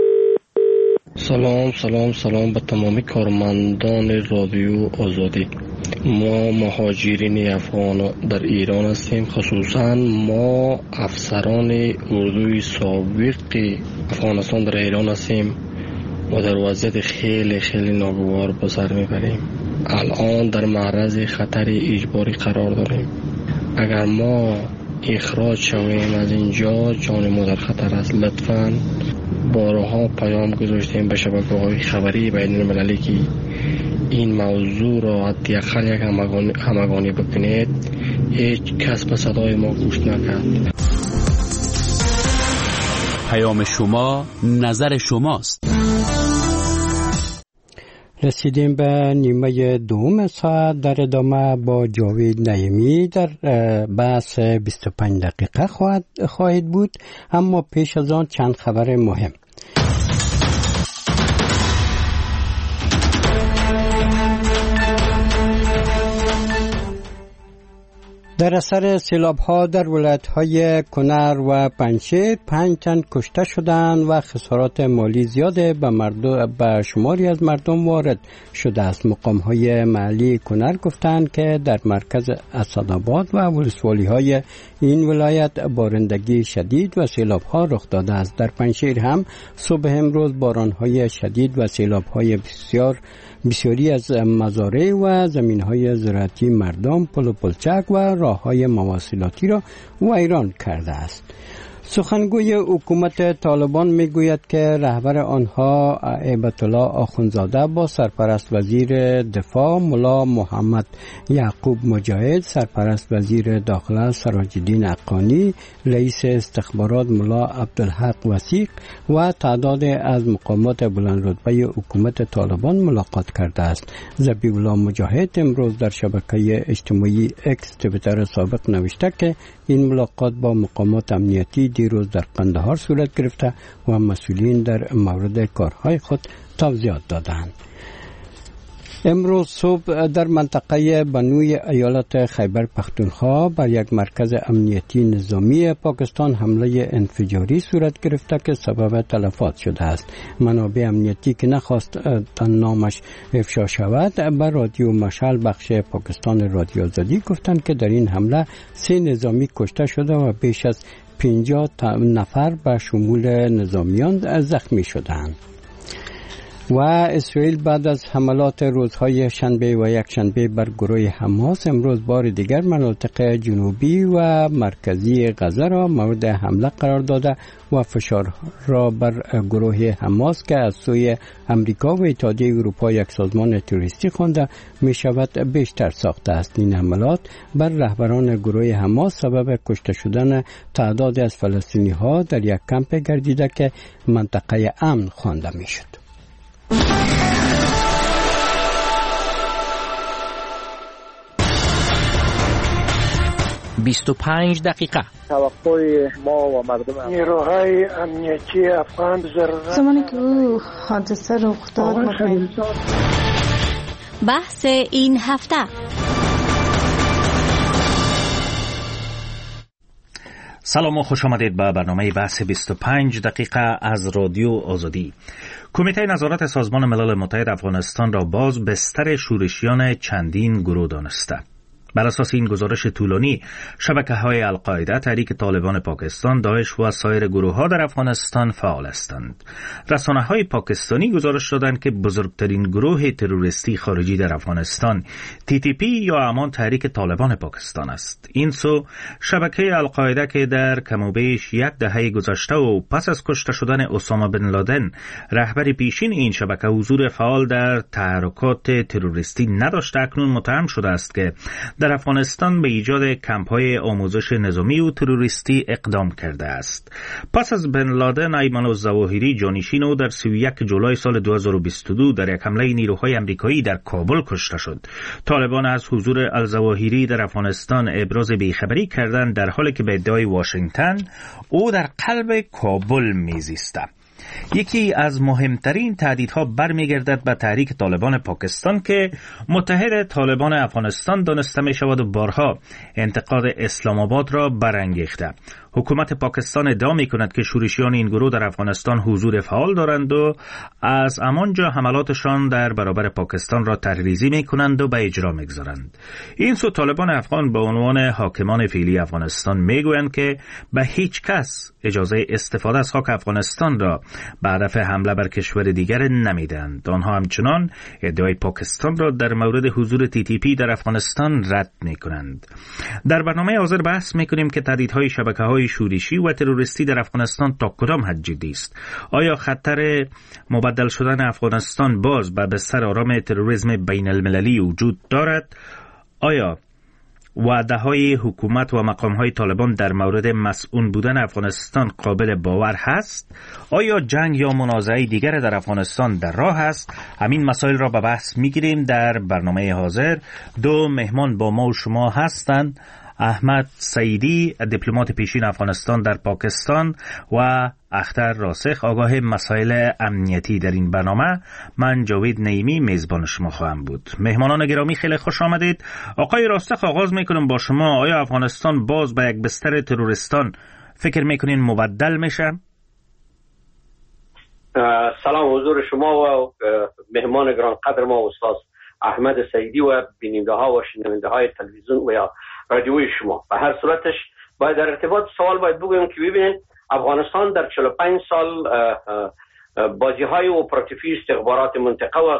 R: سلام به تمامی کارمندان رادیو آزادی. ما مهاجرین افغان در ایران هستیم، خصوصا ما افسران اردوی سابق افغانستان در ایران هستیم و در وضعیت خیلی ناگوار به سر میبریم. الان در معرض خطر اجباری قرار داریم. اگر ما اخراج شویم از اینجا جان ما در خطر است. لطفاً بارها پیام گذاشتیم به شبکه‌های خبری بین المللی که این موضوع را حداقل یک همگانی بکنید. هیچ کس به صدای ما گوش نکرد.
C: پیام شما نظر شماست.
A: رسیدیم به نیمه دوم ساعت. در ادامه با جاوید نعیمی در بحث 25 دقیقه خواهد بود، اما پیش از آن چند خبر مهم. در اثر سیلاب‌ها در ولایت‌های کنر و پنجشیر 5 تن کشته شدند و خسارات مالی زیاد به شماری از مردم وارد شده است. مقام‌های محلی کنر گفتند که در مرکز اسدآباد و ولسوالی‌های این ولایت بارندگی شدید و سیلاب‌ها رخ داده است. در پنجشیر هم صبح امروز باران‌های شدید و سیلاب‌های بسیاری از مزارع و زمین‌های زراعتی مردم، پل و پلچک و راه‌های مواصلاتی را ویران کرده است. سخنگوی حکومت طالبان میگوید که رهبر آنها هیبت الله آخوندزاده با سرپرست وزیر دفاع ملا محمد یعقوب مجاهد، سرپرست وزیر داخله سراج الدین حقانی، رئیس استخبارات ملا عبدالحق وثیق و تعداد از مقامات بلندرتبه حکومت طالبان ملاقات کرده است. ذبیح الله مجاهد امروز در شبکه اجتماعی اکس توییتر سابق نوشته که این ملاقات با مقامات امنیتی دیروز در قندهار صورت گرفته و مسئولین در مورد کارهای خود توضیحات دادند. امروز صبح در منطقه بنوی ایالت خیبر پختونخوا بر یک مرکز امنیتی نظامی پاکستان حمله انفجاری صورت گرفته که سبب تلفات شده است. منابع امنیتی که نخواست نامش افشا شود بر رادیو مشعل بخش پاکستان رادیو آزادی گفتند که در این حمله 3 نظامی کشته شده و بیش از 50 نفر به شمول نظامیان زخمی شدند. و اسرائیل بعد از حملات روزهای شنبه و یک شنبه بر گروه حماس امروز بار دیگر مناطق جنوبی و مرکزی غزه را مورد حمله قرار داده و فشار را بر گروه حماس که از سوی امریکا و اتحادیه اروپا یک سازمان تروریستی خوانده می شود بیشتر ساخته است. این حملات بر رهبران گروه حماس سبب کشته شدن تعداد از فلسطینی ها در یک کمپ گردیده که منطقه امن خوانده می شد.
S: 25 دقیقه.
T: توقع ما و مردم نیروهای امنیتی افغان
U: زمانی که او حادثه رخ داد
D: بحث این هفته.
V: سلام و خوش آمدید به برنامه بحث 25 دقیقه از رادیو آزادی. کمیته نظارت سازمان ملل متحد افغانستان را باز بستر شورشیان چندین گروه دانسته. بر اساس این گزارش طولانی، شبکه‌های القاعده، تحریک طالبان پاکستان، داعش و سایر گروه‌ها در افغانستان فعال هستند. رسانه‌های پاکستانی گزارش دادند که بزرگترین گروه تروریستی خارجی در افغانستان TTP یا همان تحریک طالبان پاکستان است. این سو شبکه القاعده که در کم و بیش یک دهه گذشته و پس از کشته شدن اسامه بن لادن رهبر پیشین این شبکه حضور فعال در تحرکات تروریستی نداشته، اکنون متهم شده است که در افغانستان به ایجاد کمپ‌های آموزش نظامی و تروریستی اقدام کرده است. پس از بن لادن، ایمن الظواهری جانشین او در 31 جولای سال 2022 در یک حمله نیروهای آمریکایی در کابل کشته شد. طالبان از حضور الظواهری در افغانستان ابراز بیخبری کردند، در حالی که به ادعای واشنگتن او در قلب کابل میزیسته. یکی از مهمترین تهدیدها برمیگردد به تحریک طالبان پاکستان که متحد طالبان افغانستان دانسته می شود و بارها انتقاد اسلام آباد را برانگیخته. حکومت پاکستان ادعا می‌کند که شورشیان این گروه در افغانستان حضور فعال دارند و از همانجا حملاتشان در برابر پاکستان را تحریزی می‌کنند و به اجرا می‌گذارند. این سو طالبان افغان به عنوان حاکمان فعلی افغانستان میگویند که به هیچ کس اجازه استفاده از خاک افغانستان را به هدف حمله بر کشور دیگر نمیدهند. آنها همچنان ادعای پاکستان را در مورد حضور TTP در افغانستان رد می‌کنند. در برنامه حاضر بحث می‌کنیم که تهدیدهای شبکه‌های شورشی و تروریستی در افغانستان تا کدام حد جدی است. آیا خطر مبدل شدن افغانستان باز به بستر آرام تروریسم بین المللی وجود دارد؟ آیا وعده‌های حکومت و مقام‌های طالبان در مورد مسئول بودن افغانستان قابل باور هست؟ آیا جنگ یا منازعه دیگر در افغانستان در راه است؟ همین مسائل را به بحث می‌گیریم در برنامه حاضر. دو مهمان با ما و شما هستند: احمد سعیدی، دیپلمات پیشین افغانستان در پاکستان، و اختر راسخ، آگاه مسائل امنیتی. در این برنامه من جاوید نعیمی میزبان شما خواهم بود. مهمانان گرامی خیلی خوش آمدید. آقای راسخ، آغاز میکنم با شما. آیا افغانستان باز به یک بستر تروریستان فکر میکنین مبدل میشه؟
G: سلام حضور شما و مهمان گران قدر ما استاد احمد سعیدی و بیننده ها و شنونده های تلویزیون و یا رادیوی شما. به هر صورتش باید در ارتباط سوال باید بگویم که ببینید افغانستان در 45 سال بازی های اپراتیفی استخبارات منطقه و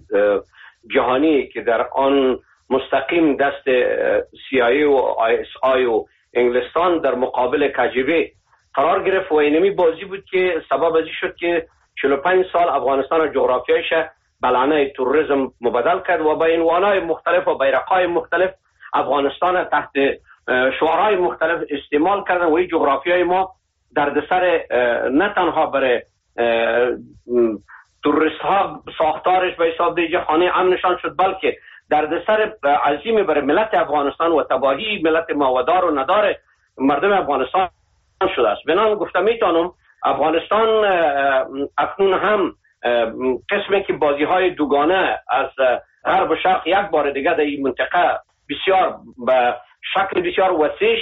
G: جهانی که در آن مستقیم دست CIA و ISI و انگلستان در مقابل KGB قرار گرفت و اینمی بازی بود که سبب ازی شد که 45 سال افغانستان جغرافیایش بلانه تروریسم مبدل کرد و با عنوانهای مختلف و بیرقهای مختلف افغانستان تحت شعارهای مختلف استعمال کردن و این جغرافیای ما دردسر نه تنها برای تروریست ها ساختارش به حساب دیگه خانه امنشان شد، بلکه دردسر عظیم برای ملت افغانستان و تباهی ملت ماودار و ندار مردم افغانستان شده است. بنابراین گفتم میتونم افغانستان اکنون هم قسمی که بازی های دوگانه از غرب و شرق یک بار دیگه در این منطقه بسیار به شکل بسیار وسیع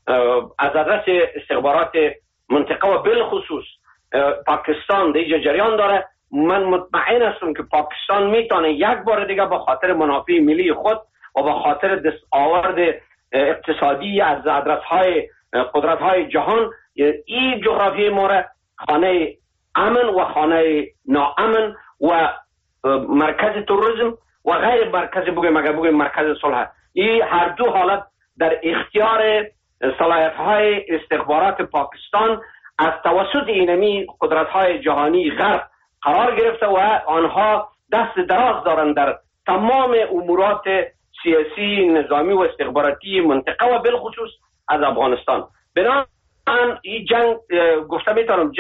G: از آدرس استخبارات منطقه و بالخصوص پاکستان در اینجا جریان داره. من مطمئن هستم که پاکستان میتونه یک بار دیگه به خاطر منافع ملی خود و به خاطر دستاورد اقتصادی از آدرس های قدرت های جهان این جغرافیای ما را خانه امن و خانه ناامن و مرکز تروریسم و غیر مرکز بگویم مرکز صلح، این هر دو حالت در اختیار صلاحیت های استخبارات پاکستان از توسط اینمی قدرت های جهانی غرب قرار گرفته و آنها دست دراز دارند در تمام امورات سیاسی، نظامی و استخباراتی منطقه و بالخصوص از افغانستان. بنابراین این جنگ گفته میتونم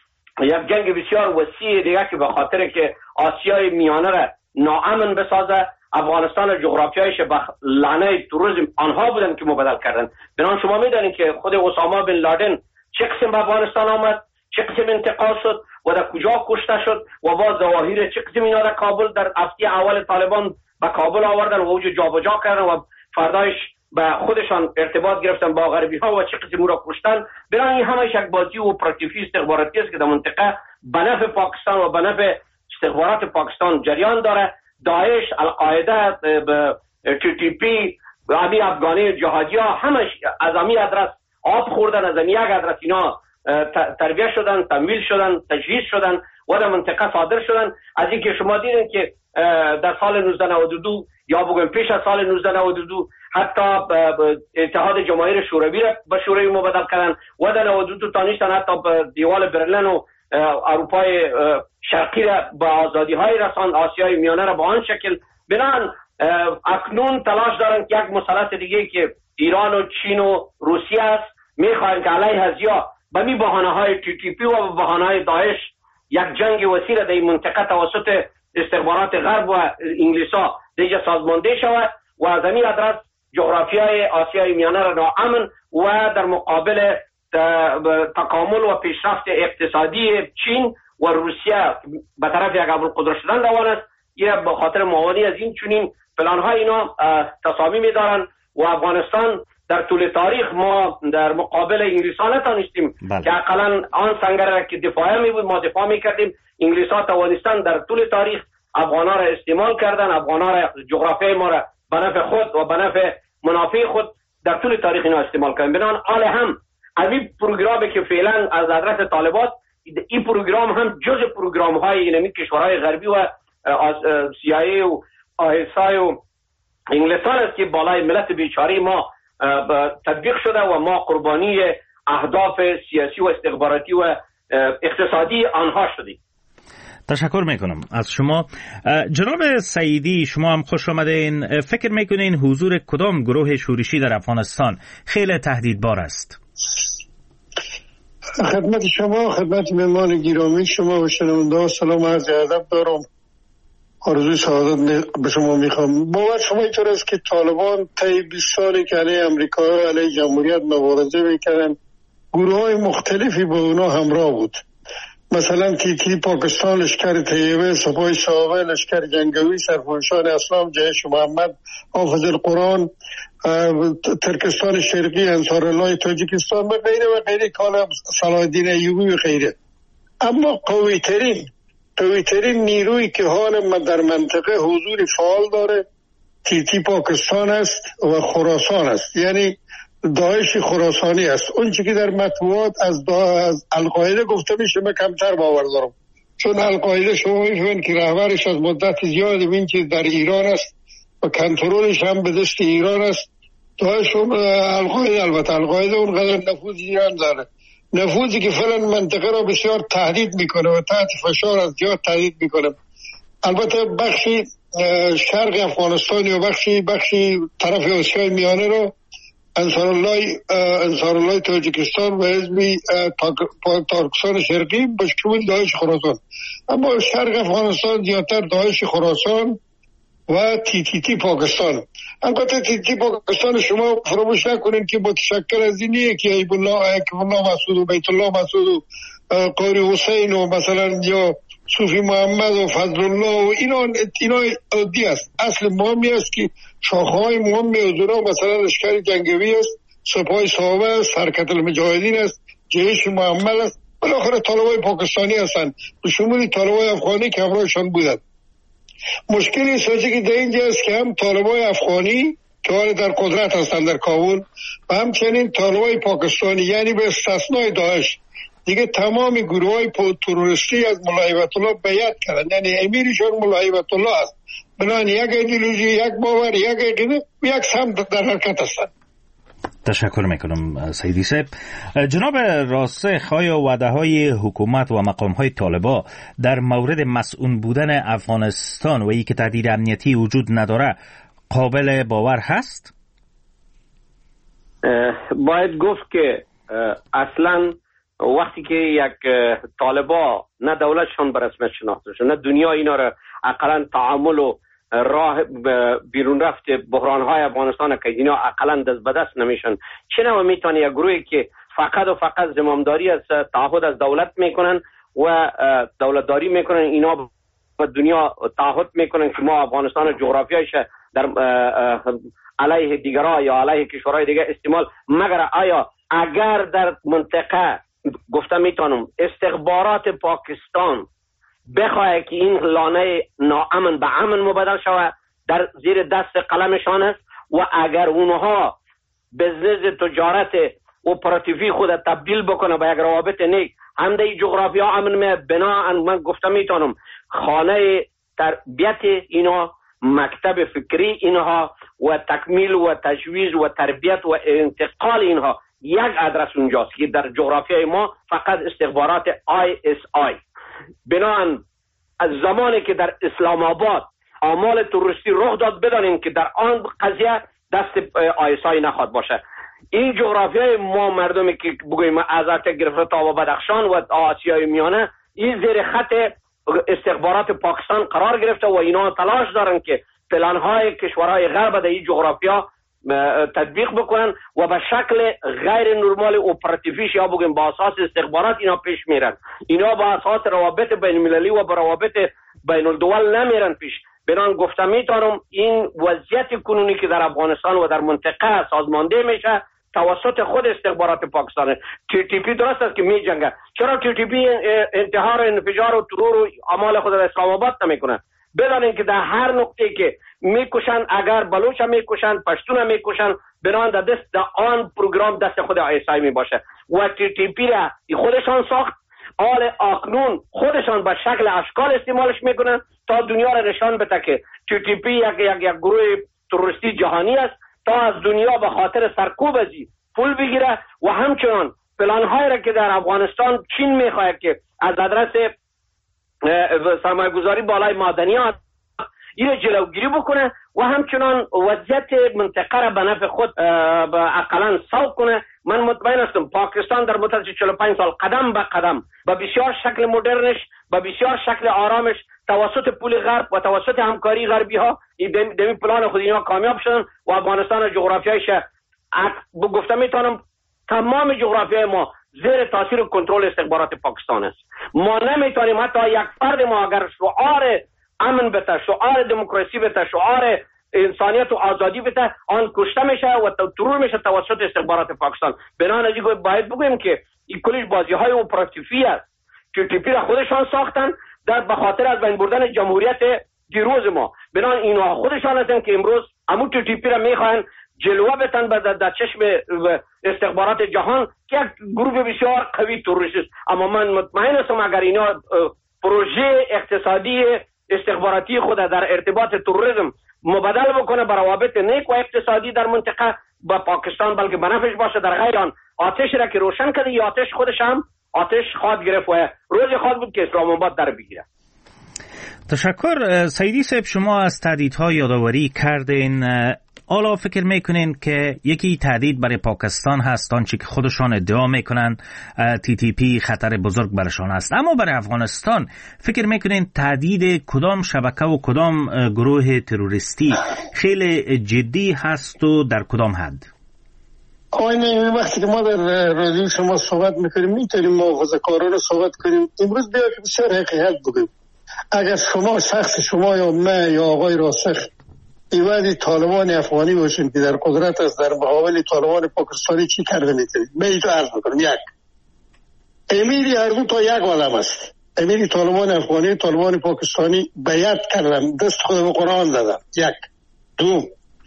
G: یک جنگ بسیار وسیع دیگه که به خاطر که آسیای میانه را ناامن بسازه، افغانستان جغرافیایش به لعنه تروریسم آنها بودن که مبدل کردن. بنابراین شما میدانید که خود اسامه بن لادن چه قسم به افغانستان آمد، چه قسم انتقال شد و در کجا کشته شد و با ظواهر چه قسم اینا در کابل در هفته اول طالبان به کابل آوردن و اوجا جابجا کردن و فردایش به خودشان ارتباط گرفتن با غربی ها و چه قسم او را کشتن. بنابراین همش یک بازی اپراتیفی استخباراتی است که در منطقه به نفع پاکستان و به نفع استخبارات پاکستان جریان داره. داعش، القاعده، TTP و امی افغانی جهادی ها همش از امی ادرس آب خوردن، از امی یک ادرس اینا تربیه شدن، تمویل شدن، تجهیز شدن و در منطقه صادر شدن. از اینکه شما دیدین که در سال 1992 یا بگویم پیش از سال 1992 حتی اتحاد جماهیر شوروی را به شوروی مبدل کردن و در 92 تانیشتن حتی به دیوال برلین و اروپای شرقی را به آزادی های رساند، آسیای میانه را به آن شکل. بنان اکنون تلاش دارن که یک مثلث دیگه که ایران و چین و روسیه است میخواهند که علیه از یا به می بهانه های TTP و بهانه های داعش یک جنگ وسیع در این منطقه توسط استخبارات غرب و انگلیسا دیگه سازمانده شود و از این ادرس جغرافیای آسیای میانه را ناامن و در مقابل تکامل و پیشرفت اقتصادی چین و روسیه به طرف یک ابوالقدرت شدن روان است. یه به خاطر معاونی از این چنین پلان ها اینا تصامیم دارن و افغانستان در طول تاریخ ما در مقابل انگلیس ها نتانستیم که اقلا آن سنگر را که دفاعی می بود ما دفاع می کردیم. انگلیس ها توانستند در طول تاریخ افغان ها را استعمال کردن، افغان ها را جغرافیای ما را به نفع خود و به نفع منافع خود در طول تاریخ اینا استعمال کردن. بنابراین حال هم از این پروگرامی که فعلا از ادرس طالبات، این پروگرام هم جز پروگرام های اینمی کشورهای غربی و CIA و ISI و انگلستان است که بالای ملت بیچاره ما تطبیق شده و ما قربانی اهداف سیاسی و استخباراتی و اقتصادی آنها شدیم.
V: تشکر میکنم از شما. جناب سعیدی، شما هم خوش آمدین. فکر میکنین حضور کدام گروه شورشی در افغانستان خیلی تهدیدبار است؟
T: خدمت شما، خدمت مهمان گرامی شما و شنونده سلام و عرض ادب دارم. آرزوی سعادت به شما میخوام. باور شما اینطور است که طالبان طی 20 سالی که علیه امریکا و علیه جمهوریت مبارزه میکردن، گروه های مختلفی با اونا همراه بود. مثلا TT پاکستان، لشکر طیبه، سپاه صحابه، لشکر جنگاوی، سرخوشان اسلام، جیش محمد، حافظ القرآن، ترکستان شرقی، انصار الله تاجیکستان و غیره و غیره، کال صلاح الدین ایوبی و غیره. اما قویترین نیرویی که حال در منطقه حضور فعال داره TT پاکستان است و خراسان است، یعنی داعش خراسانی است. اون چی که در مطبوعات از القاعده گفته میشه من کمتر باور دارم، چون القاعده شما میفهمین که رهبرش از مدت زیادی این که در ایران است و کنترلش هم به دست ایران است. داعش القاعده اونقدر نفوذ ایران داره، نفوذی که فعلا منطقه را بسیار تهدید میکنه و تحت فشار از جهات تهدید میکنه. البته بخشی شرق افغانستان و بخشی طرف آسیای میانه رو انصار الله تاجیکستان و حزب ترکستان شرقی بشکل داعش خراسان. اما شرق افغانستان زیادتر داعش خراسان و TT پاکستان. البته TT پاکستان شما فراموش نکنین که متشکل از اینیه که ایب الله مسعود و بیت الله مسعود و قاری حسین و مثلا یا صوفی محمد و فضل الله و اینا عادی است. اصل مهمی است که شاخه‌های مهمی از اونا مثلا لشکر جنگاوی است، سپاه صحابه است، حرکت المجاهدین است، جیش محمد است، بالاخره طالبای پاکستانی هستند به شمول طالبای افغانی که همراهشان بودند. مشکلی اساسی که در اینجا است که هم طالبای افغانی که حال در قدرت هستند در کابل و همچنین طالبای پاکستانی، یعنی به استثنای داعش دیگه تمام گروه های تروریستی از ملا هیبت الله بیعت کردن، یعنی امیرشان ملا هیبت الله است. بنابراین یک ایدئولوژی، یک باور، یک عقیده و یک سمت در حرکت هستند.
V: تشکر میکنم سیدی صاحب. جناب راسخ، آیا وعده های حکومت و مقام های طالبا در مورد مسئول بودن افغانستان و ای که تهدید امنیتی وجود نداره قابل باور هست؟
G: باید گفت که اصلا وقتی که یک طالبا نه دولتشان به رسمیت شناخته شد نه دنیا اینا را اقلا تعامل و راه بیرون رفت بحران‌های افغانستان که اینا اقلا دست به دست نمیشن، چرا میتونه یک گروهی که فقط و فقط زمامداری از تعهد از دولت میکنن و دولتداری میکنن، اینا به دنیا تعهد میکنن که ما افغانستان جغرافیایش در علیه دیگرها یا علیه کشورهای دیگه استعمال، مگر آیا اگر در منطقه گفتم میتونم استخبارات پاکستان بخواه که این لانه ناامن به امن مبدل شود در زیر دست قلمشان است و اگر اونها بزنس تجارت اپراتیوی خود تبدیل بکنه به یک روابط نیک هم در جغرافیا امن می بنا من گفتم میتونم خانه تربیت اینا، مکتب فکری اینها و تکمیل و تجویز و تربیت و انتقال اینها یک ادرس اونجاست که در جغرافیای ما فقط استخبارات ISI. بنابراین از زمانی که در اسلام آباد اعمال تروریستی رخ داد بدانیم که در آن قضیه دست ISI نخواد باشه. این جغرافیای ما مردمی که بگوییم از ارتش گرفته تا بدخشان و آسیای میانه این زیر خط استخبارات پاکستان قرار گرفته و اینا تلاش دارن که پلانهای کشورهای غرب در این جغرافیا تطبیق بکنن و به شکل غیر نرمال اپراتیویش یا بگیم با اساس استخبارات اینا پیش میرن. اینا با اساس روابط بین المللی و با روابط بین الدول نمیرن پیش. بنان گفتم میتونم این وضعیت کنونی که در افغانستان و در منطقه سازمانده میشه توسط خود استخبارات پاکستان. TTP درست است که می جنگه. چرا TTP انتحار و انفجار و ترور و اعمال خود در اسلام آباد نمیکنه؟ بدانید که در هر نقطه که میکشن، اگر بلوچ میکشن، پشتون میکشن، بنان در دست آن پروگرام دست خود عیسی می باشه و TTP را خودشان ساخت. آل اکنون خودشان به شکل اشکال استعمالش میکنن تا دنیا را نشان بده که TTP یک گروه تروریستی جهانی است، تا از دنیا به خاطر سرکوب ازی پول بگیره و همچنان پلان‌هایی را که در افغانستان چین میخواهد که از ادرس سرمایه‌گذاری بالای معدنیات این جلوگیری بکنه و همچنان وضعیت منطقه را به نفع خود اقلا سوق کنه. من مطمئن هستم پاکستان در مدت 45 سال قدم به قدم به بسیار شکل مدرنش، به بسیار شکل آرامش توسط پول غرب و توسط همکاری غربی ها دمی پلان خود اینا کامیاب شدن و افغانستان جغرافیایش گفتم میتونم تمام جغرافیای ما زیر تاثیر و کنترل استخبارات پاکستان است. ما نمیتونیم حتی یک فرد ما اگر شعار امن بته، شعار دموکراسی بته، شعار انسانیت و آزادی بته، آن کشته میشه و ترور میشه توسط استخبارات پاکستان. بنابراین باید بگویم که این کلیش بازی های اپراتیفی است که TTP را خودشان ساختن در به خاطر از بین بردن جمهوریت دیروز ما. بنابراین اینها خودشان هستند که امروز همون TTP را میخواهند جلوه بتن در چشم استخبارات جهان که یک گروه بسیار قوی تروریستی است. اما من مطمئن هستم اگر اینا پروژه اقتصادی استخباراتی خود در ارتباط تروریسم مبادل بکنه بر روابط نیک و اقتصادی در منطقه با پاکستان، بلکه به نفعش باشه در غیر آن آتش را که روشن کرده یا آتش خودش هم آتش خواد گرفت و روز خواد بود که اسلام آباد در بگیره.
V: تشکر. سیدی صاحب، شما از تهدیدها یادآوری کردین. حالا فکر میکنین که یکی تهدید برای پاکستان هست، آنچه که خودشان ادعا میکنن TTP خطر بزرگ برشان است، اما برای افغانستان فکر میکنین تهدید کدام شبکه و کدام گروه تروریستی خیلی جدی هست و در کدام حد؟
T: آینه وقتی که ما در رادیو شما صحبت میکنیم میتونیم محافظه‌کارانه صحبت کنیم. امروز بیا که بسیار حقیقت بگیم. اگر شما شخص شما یا من یا آقای راسخ ایوادی طالبان افغانی باشیم که در قدرت است، در مقابل طالبان پاکستانی چی کرده میتونید؟ من ایتو عرض میکنم. یک، امیری هر دو تا یک عالم است. امیری طالبان افغانی، طالبان پاکستانی بیعت کردن، دست خود به قرآن دادن. یک. دو،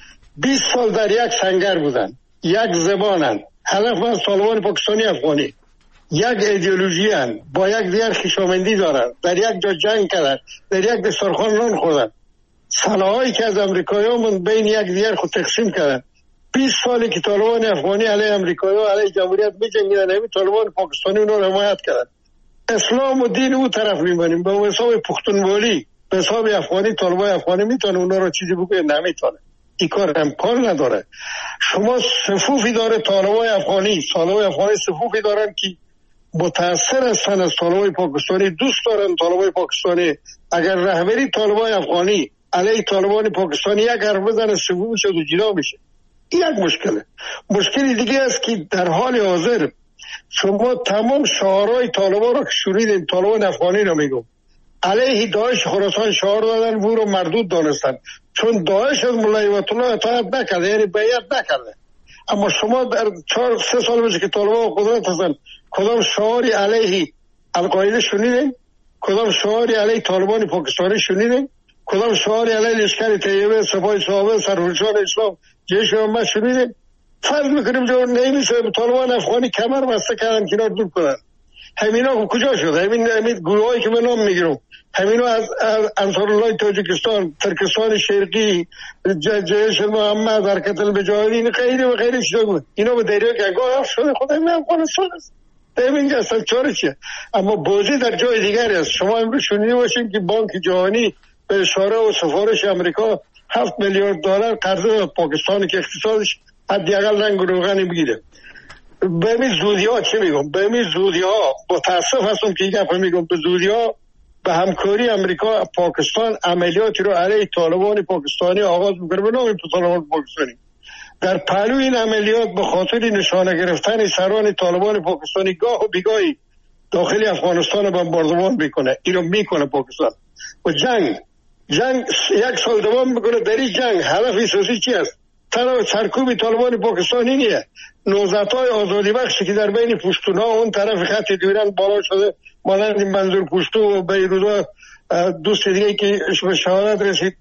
T: 20 سال در یک سنگر بودن، یک زبانن، هدف از طالبان پاکستانی افغانی، یک ایدئولوژی هن، با یک دیگر خویشاوندی دارن، در یک جا جنگ کردن، در یک دسترخوان نان خوردن، سلاحایی که از امریکایی‌ها بین یک دیگر خود تقسیم کردن. 20 سالی که طالبان افغانی علیه امریکایی‌ها علیه جمهوریت می‌جنگیدن، همین طالبان پاکستانی اونها رو حمایت کردن. اسلام و دین او طرف می‌بریم به حساب پختونوالی، به حساب افغانی. طالبان افغانی میتونه اونها رو چیزی بگه؟ نمیتونه. این کار امکان نداره. شما صفوفی داره طالبان افغانی صفوفی دارن که متأثر هستن از طالبان پاکستانی، دوست دارن طالبان پاکستانی. اگر رهبری طالبان افغانی علیه طالبان پاکستانی یک حرف بزنه، صفوف شد و جدا میشه. این یک مشکله. مشکلی دیگه است که در حال حاضر شما تمام شعارهای طالبان رو که شنیدین، طالبان افغانی رو میگم، علیه داعش خراسان شعار دادن، او رو مردود دانستن، چون داعش از مولای وطنه اطاعت نکرده، یعنی بیعت نکرده. اما شما در 4-3 سال بشه که طالبان قدرت هستن، کدام شعاری علیه القاعده شنیدین؟ کدام شعاری علیه طالبان پاکستانی شنیدین؟ کدام شعاری علیه لشکر طیبه، سپاه صحابه، سرفرشان اسلام، جیش محمد شنیدین؟ فرض میکنیم جو نمیشه طالبان افغانی کمر بسته کردن که اینا دور کنن. همینا کجا شد؟ همین گروهایی که من نام میگیرم، همینا از انصارالله تاجیکستان، ترکستان شرقی، جیش محمد، حرکت المجاهدین، غیره و غیره چیزا بود. اینا به دریا گنگاه شده. خود همین افغانستان است. اینجا اصلا چاره چیه؟ اما بازی در جای دیگری است. شما امروز شنیده باشین که بانک جهانی به اشاره و سفارش امریکا 7 میلیارد دلار قرض داد پاکستان که اقتصادش حداقل رنگ و روغنی بگیره. به این زودی ها چه میگم؟ به این زودی ها با تاسف هستم که این گپ میگم، به زودی ها به همکاری امریکا پاکستان عملیاتی رو علیه طالبان پاکستانی آغاز میکنه. به نام طالبان پاکستانی در پهلو این عملیات به خاطر نشانه گرفتن سران طالبان پاکستانی گاه و بیگاهی داخل افغانستان بمباردمان میکنه. اینو میکنه پاکستان و جنگ جنگ یک سال دوام میکنه. در این جنگ هدف اساسی چی است؟ سرکوب طالبان پاکستانی نیه. نوزادهای آزادی بخشی که در بین پشتونها اون طرف خط دیورند بالا شده، مانند منظور پشتو و بیروزا دوست دیگه که به شهادت رسید،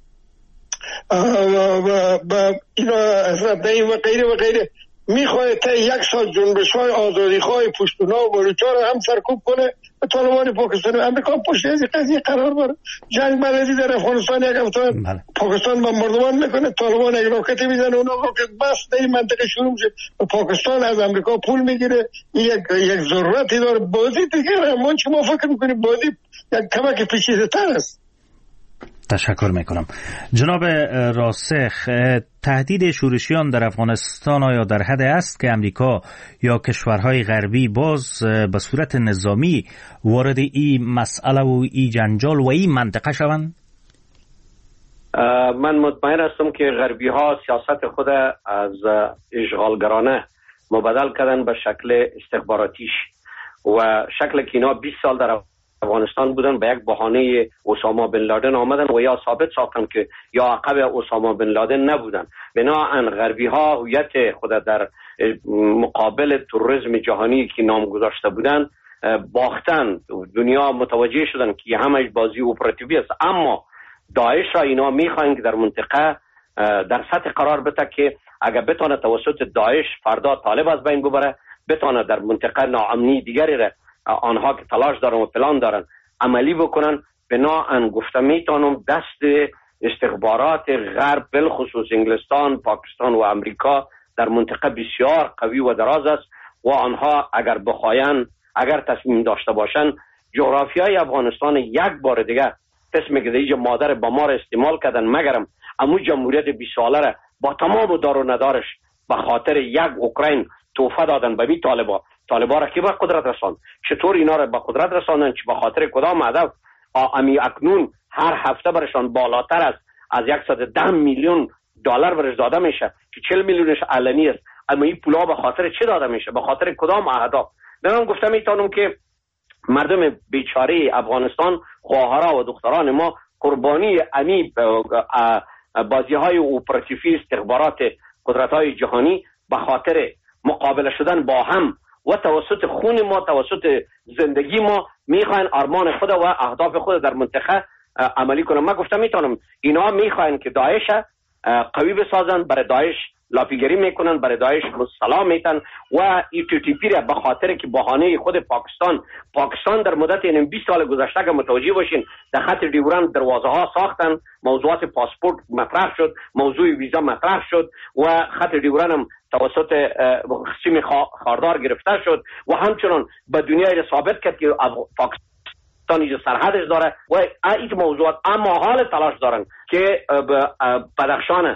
T: اینا حضرت نعیم و غیره و غیره، میخواه تا یک سال جنبش های آزادی خواه پشتونا و بلوچا رو هم سرکوب کنه. طالبان پاکستان امریکا پشت از قضیه قرار بره. جنگ بعدی در افغانستان یک هفته پاکستان بمباردمان میکنه، طالبان یک راکت میزنه، اونا راکت بس در این منطقه شروع میشه. پاکستان از امریکا پول میگیره. یک ضرورتی داره. بازی دیگه ما چه فکر میکنیم بازی یک کمک پیچیده تر است.
V: تشکر میکنم. جناب راسخ، تهدید شورشیان در افغانستان آیا در حد است که امریکا یا کشورهای غربی باز به صورت نظامی وارد این مسئله و این جنجال و این منطقه شوند؟
G: من مطمئن هستم که غربی ها سیاست خود از اشغالگرانه مبدل کردن به شکل استخباراتیش و شکل که اینا 20 سال در افغانستان بودن به یک بهانه اسامه بن لادن آمدن و یا ثابت ساختن که یا عقب اسامه بن لادن نبودن. بنابراین غربی ها هویت خود در مقابل تروریسم جهانی که نام گذاشته بودن باختن. دنیا متوجه شدن که همش بازی اپراتیوی است. اما داعش را اینا میخواین که در منطقه در سطح قرار بده که اگر بتونه توسط داعش فردا طالب از بین ببره، بتونه در منطقه ناامنی دیگری را آنها که تلاش دارن و پلان دارن عملی بکنن. بنابراین گفته میتونم دست استخبارات غرب بالخصوص انگلستان، پاکستان و امریکا در منطقه بسیار قوی و دراز است و آنها اگر بخواین، اگر تصمیم داشته باشن، جغرافیای افغانستان یک بار دیگه قسم که دیگه مادر با ما را استعمال کردن، مگرم امو جمهوریت 20 ساله را با تمام دار و ندارش به خاطر یک اوکراین توفه دادن به می طالبا را که به قدرت رساند. چطور اینا را به قدرت رساندن؟ چه به خاطر کدام هدف؟ امی اکنون هر هفته برشان بالاتر از 110 میلیون دلار برش داده میشه که 40 میلیونش علنی است. اما این پولا به خاطر چه داده میشه؟ به خاطر کدام اهداف؟ من گفتم میتونم که مردم بیچاره افغانستان، خواهرها و دختران ما قربانی امی بازی های اپراتیوی استخبارات قدرت های جهانی به خاطر مقابله شدن با هم و توسط خون ما، توسط زندگی ما میخواین آرمان خود و اهداف خود در منطقه عملی کنن. من گفتم میتونم اینا میخواین که داعش قوی بسازن، برای داعش لاپیگری میکنن، برای داعش سلام میتن و ای تی تی پی را به خاطر که بهانه خود پاکستان در مدت این 20 سال گذشته که متوجه باشین در خط دیورند دروازه ها ساختن، موضوعات پاسپورت مطرح شد، موضوع ویزا مطرح شد و خط دیورند هم توسط سیم خاردار گرفته شد و همچنان به دنیا را ثابت کرد که پاکستان سرحدش داره و این موضوعات. اما حال تلاش دارن که بدخشان،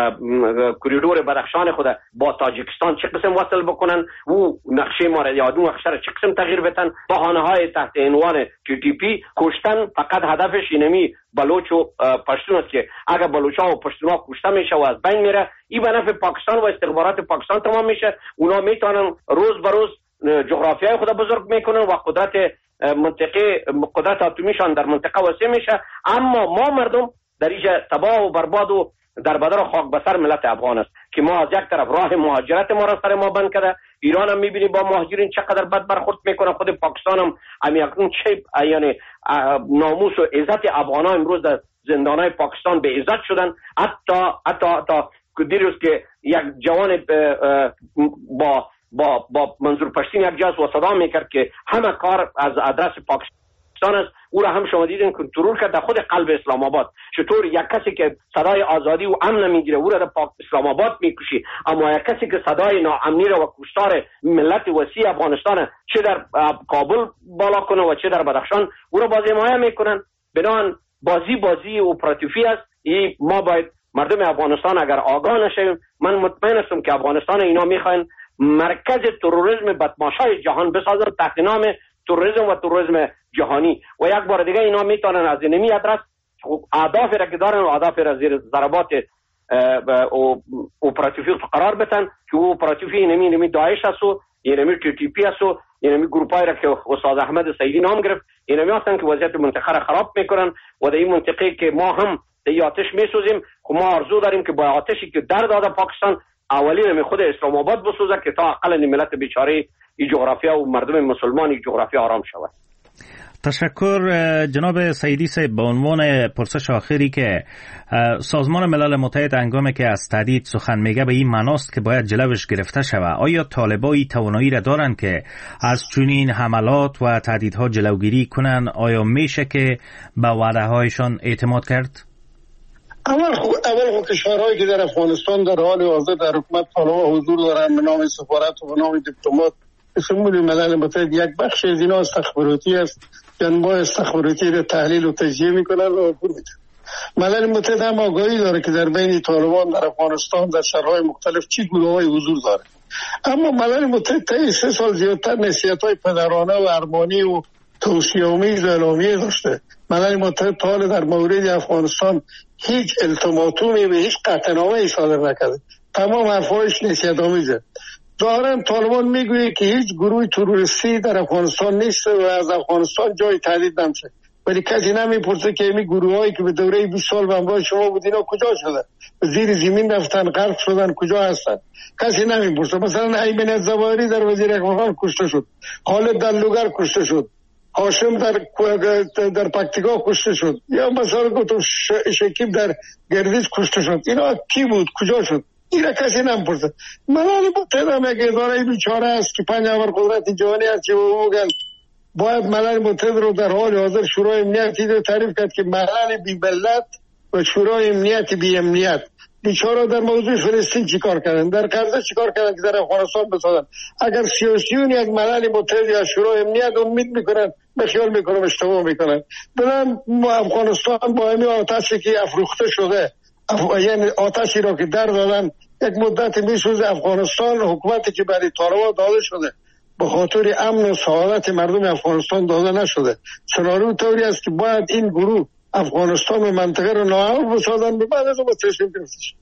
G: کوریدور بدخشان خود با تاجیکستان چه قسم وصل بکنن و نقشه ما را یا دو نقشه را چه قسم تغییر بدن. بهانه های تحت عنوان تی تی پی کشتن فقط هدفش اینمی بلوچ و پشتون است که اگر بلوچا و پشتونا کشته میشه و از بین میره، این به نفع پاکستان و استخبارات پاکستان تمام میشه. اونا میتونن روز به روز جغرافیای خود بزرگ میکنن و قدرت اتمیشان در منطقه وسیع میشه. اما ما مردم در اینجا تباه و برباد و در بدر خاک بسر ملت افغان است که ما از یک طرف راه مهاجرت ما را سر ما بند کرده. ایران هم میبینی با مهاجرین چقدر بد برخورد میکنه. خود پاکستان هم اکنون چه یعنی ناموس و عزت افغان ها امروز در زندانهای پاکستان به عزت شدن. حتی دیروز که یک جوان با منظور پشتین یک جاز و صدا میکرد که همه کار از آدرس پاکستان است، او را هم شما دیدین کنترل کرد در خود قلب اسلام آباد. چطور یک کسی که صدای آزادی و امن میگیره او را در اسلام آباد میکشی، اما یک کسی که صدای ناامنی را و کشتار ملت وسیع افغانستان چه در کابل بالا کنه و چه در بدخشان او را بازی حمایت میکنن. بنابراین بازی اپراتیوی است. ما باید مردم افغانستان اگر آگاه نشیم، من مطمئن هستم که افغانستان اینا میخواین مرکز تروریسم بدمعشای جهان بسازن تحت نام تروریسم و تروریسم جهانی و یک بار دیگه اینا میتونن از اینمی ادرس اهداف را که دارن و اهداف را زیر ضربات اپراتیوی قرار بدن که او اپراتیوی اینمی داعش است و اینمی تی تی پی است و اینمی گروپایی را که استاد احمد سعیدی نام گرفت، اینمی هستن که وضعیت منطقه را خراب میکنن و در این منطقه که ما هم در آتش میسوزیم. خب ما آرزو داریم که با آتشی که در داده پاکستان اولین خود اسلام آباد بسوزه که تا اقل ملت بیچاره این جغرافیا و مردم مسلمان این جغرافیا آرام شود.
V: تشکر جناب سعیدی صاحب. به عنوان پرسش آخری که سازمان ملل متحد هنگامی که از تهدید سخن میگه به این معناست که باید جلوش گرفته شود، آیا طالبای توانایی را دارن که از چنین حملات و تهدیدها جلوگیری کنن؟ آیا میشه که به وعده هایشان اعتماد کرد؟
T: اول کشورهایی که در افغانستان در حال حاضر در حکومت طالبان حضور دارن به نام سفارت و به نام دیپلمات، سمول ملل متحد یک بخش از اینا استخباراتی است، جنبه استخباراتی را تحلیل و تجزیه میکنن و ملل متحد هم آگاهی داره که در بین طالبان در افغانستان در شهرهای مختلف چی گروه‌های حضور داره. اما ملل متحد تا 3 سال زیادتر نصیحت‌های پدرانه و ارمانی و توصیه‌آمیز و اعلامیه داشته. ملل متحد تا حال در مورد افغانستان هیچ التیماتومی به هیچ قطعنامه‌ای صادر نکرده. تمام حرفایش نصیحت‌آمیزه. ظاهرا طالبان میگویه که هیچ گروه تروریستی در افغانستان نیست و از افغانستان جای تهدید نمیشه، ولی کسی نمیپرسه که این گروهایی که به دوره 20 سال به همراه شما بود اینا کجا شدن؟ زیر زمین رفتن، غرق شدن، کجا هستن؟ کسی نمیپرسه. مثلا ایمن الظواهری در وزیر اقتصاد کشته شد، خالد در لوگر کشته شد، هاشم در پکتیکا کشته شد، یا مثلا گفتم شکیب در گردیز کشته شد. اینا کی بود؟ کجا شد؟ اینا کسی نمیپرسه. ملل متحد هم یک اداره بیچاره است که 5 قدرت جهانی است که میگن باید ملل متحد رو در حال حاضر شورای امنیتی رو تعریف کرد که ملل بی ملت و شورای امنیت بی امنیت. بیچاره در موضوع فلسطین چیکار کردن، در غزه چیکار کردن که در افغانستان بسازن؟ اگر سیاسیون یک ملل متحد یا شورای امنیت امید میکنن، به خیال میکنم اشتباه میکنن. بلند افغانستان با این آتشی که افروخته شده، یعنی آتشی را که در دادن یک مدت میسوزه. افغانستان حکومتی که برای طالبان داده شده به خاطر امن و سعادت مردم افغانستان داده نشده. سناریو طوری است که باید این گروه افغانستان و منطقه را ناامن بسازن، به بعد از اون تصمیم گرفته شد.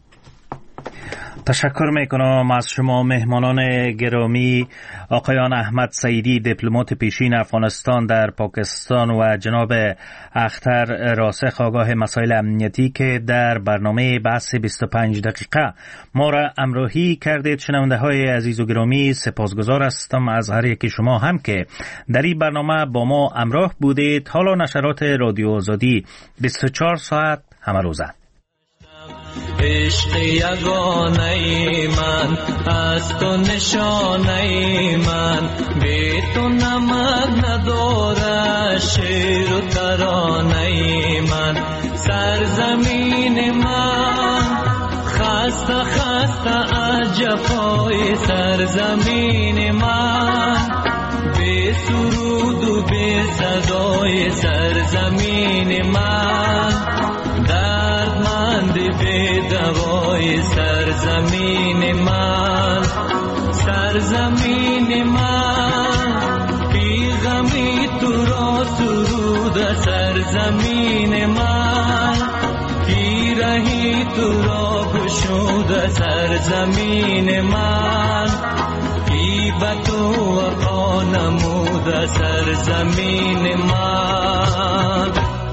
V: تشکر میکنم از شما مهمانان گرامی، آقایان احمد سعیدی دیپلمات پیشین افغانستان در پاکستان و جناب اختر راسخ آگاه مسائل امنیتی که در برنامه بحث 25 دقیقه ما را همراهی کردید. شنونده های عزیز و گرامی، سپاسگزار هستم از هر یکی شما هم که در این برنامه با ما همراه بودید. حالا نشرات رادیو آزادی 24 ساعت همه روزه.
F: عشق یگانه من از تو نشانه من، بی تو نمک نداره شعر و ترانه من. سرزمین من خسته خسته از جفای سرزمین من، بی سرود و بی صدای سرزمین من، دردمند بی دوای سرزمین من. سرزمین من بی غمی تو را سرود سرزمین من، پیرهی تو را گشود سرزمین من، بی تو وفا نمود سرزمین من.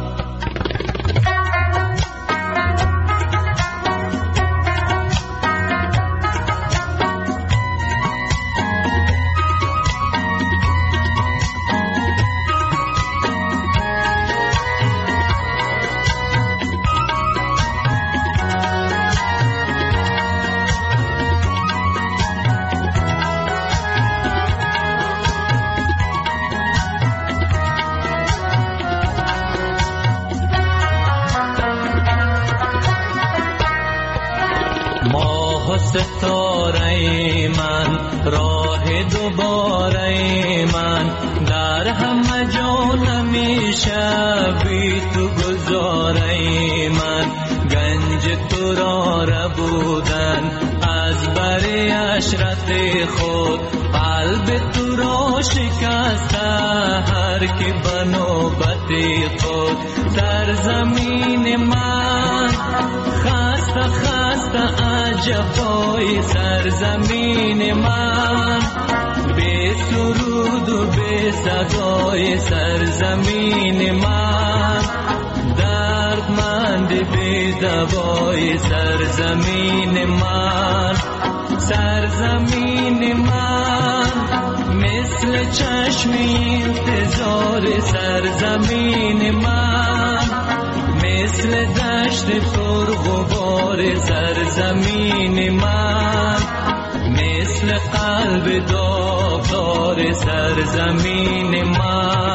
F: ستاره من راه دوباره من، در همه جا نمیشه بی تو گذاره من. گنج تو را ربودن از بر اشرت خود، قلب تو را شکسته هر که بنوبت خود سرزمین من خسته خسته عجبای سرزمین من بی سرود و بی صدای سرزمین من دردمند بی دوای سرزمین من سرزمین من مثل چشم انتظار سرزمین من مثل دشت پرغبار سرزمین من مثل قلب داغدار سرزمین من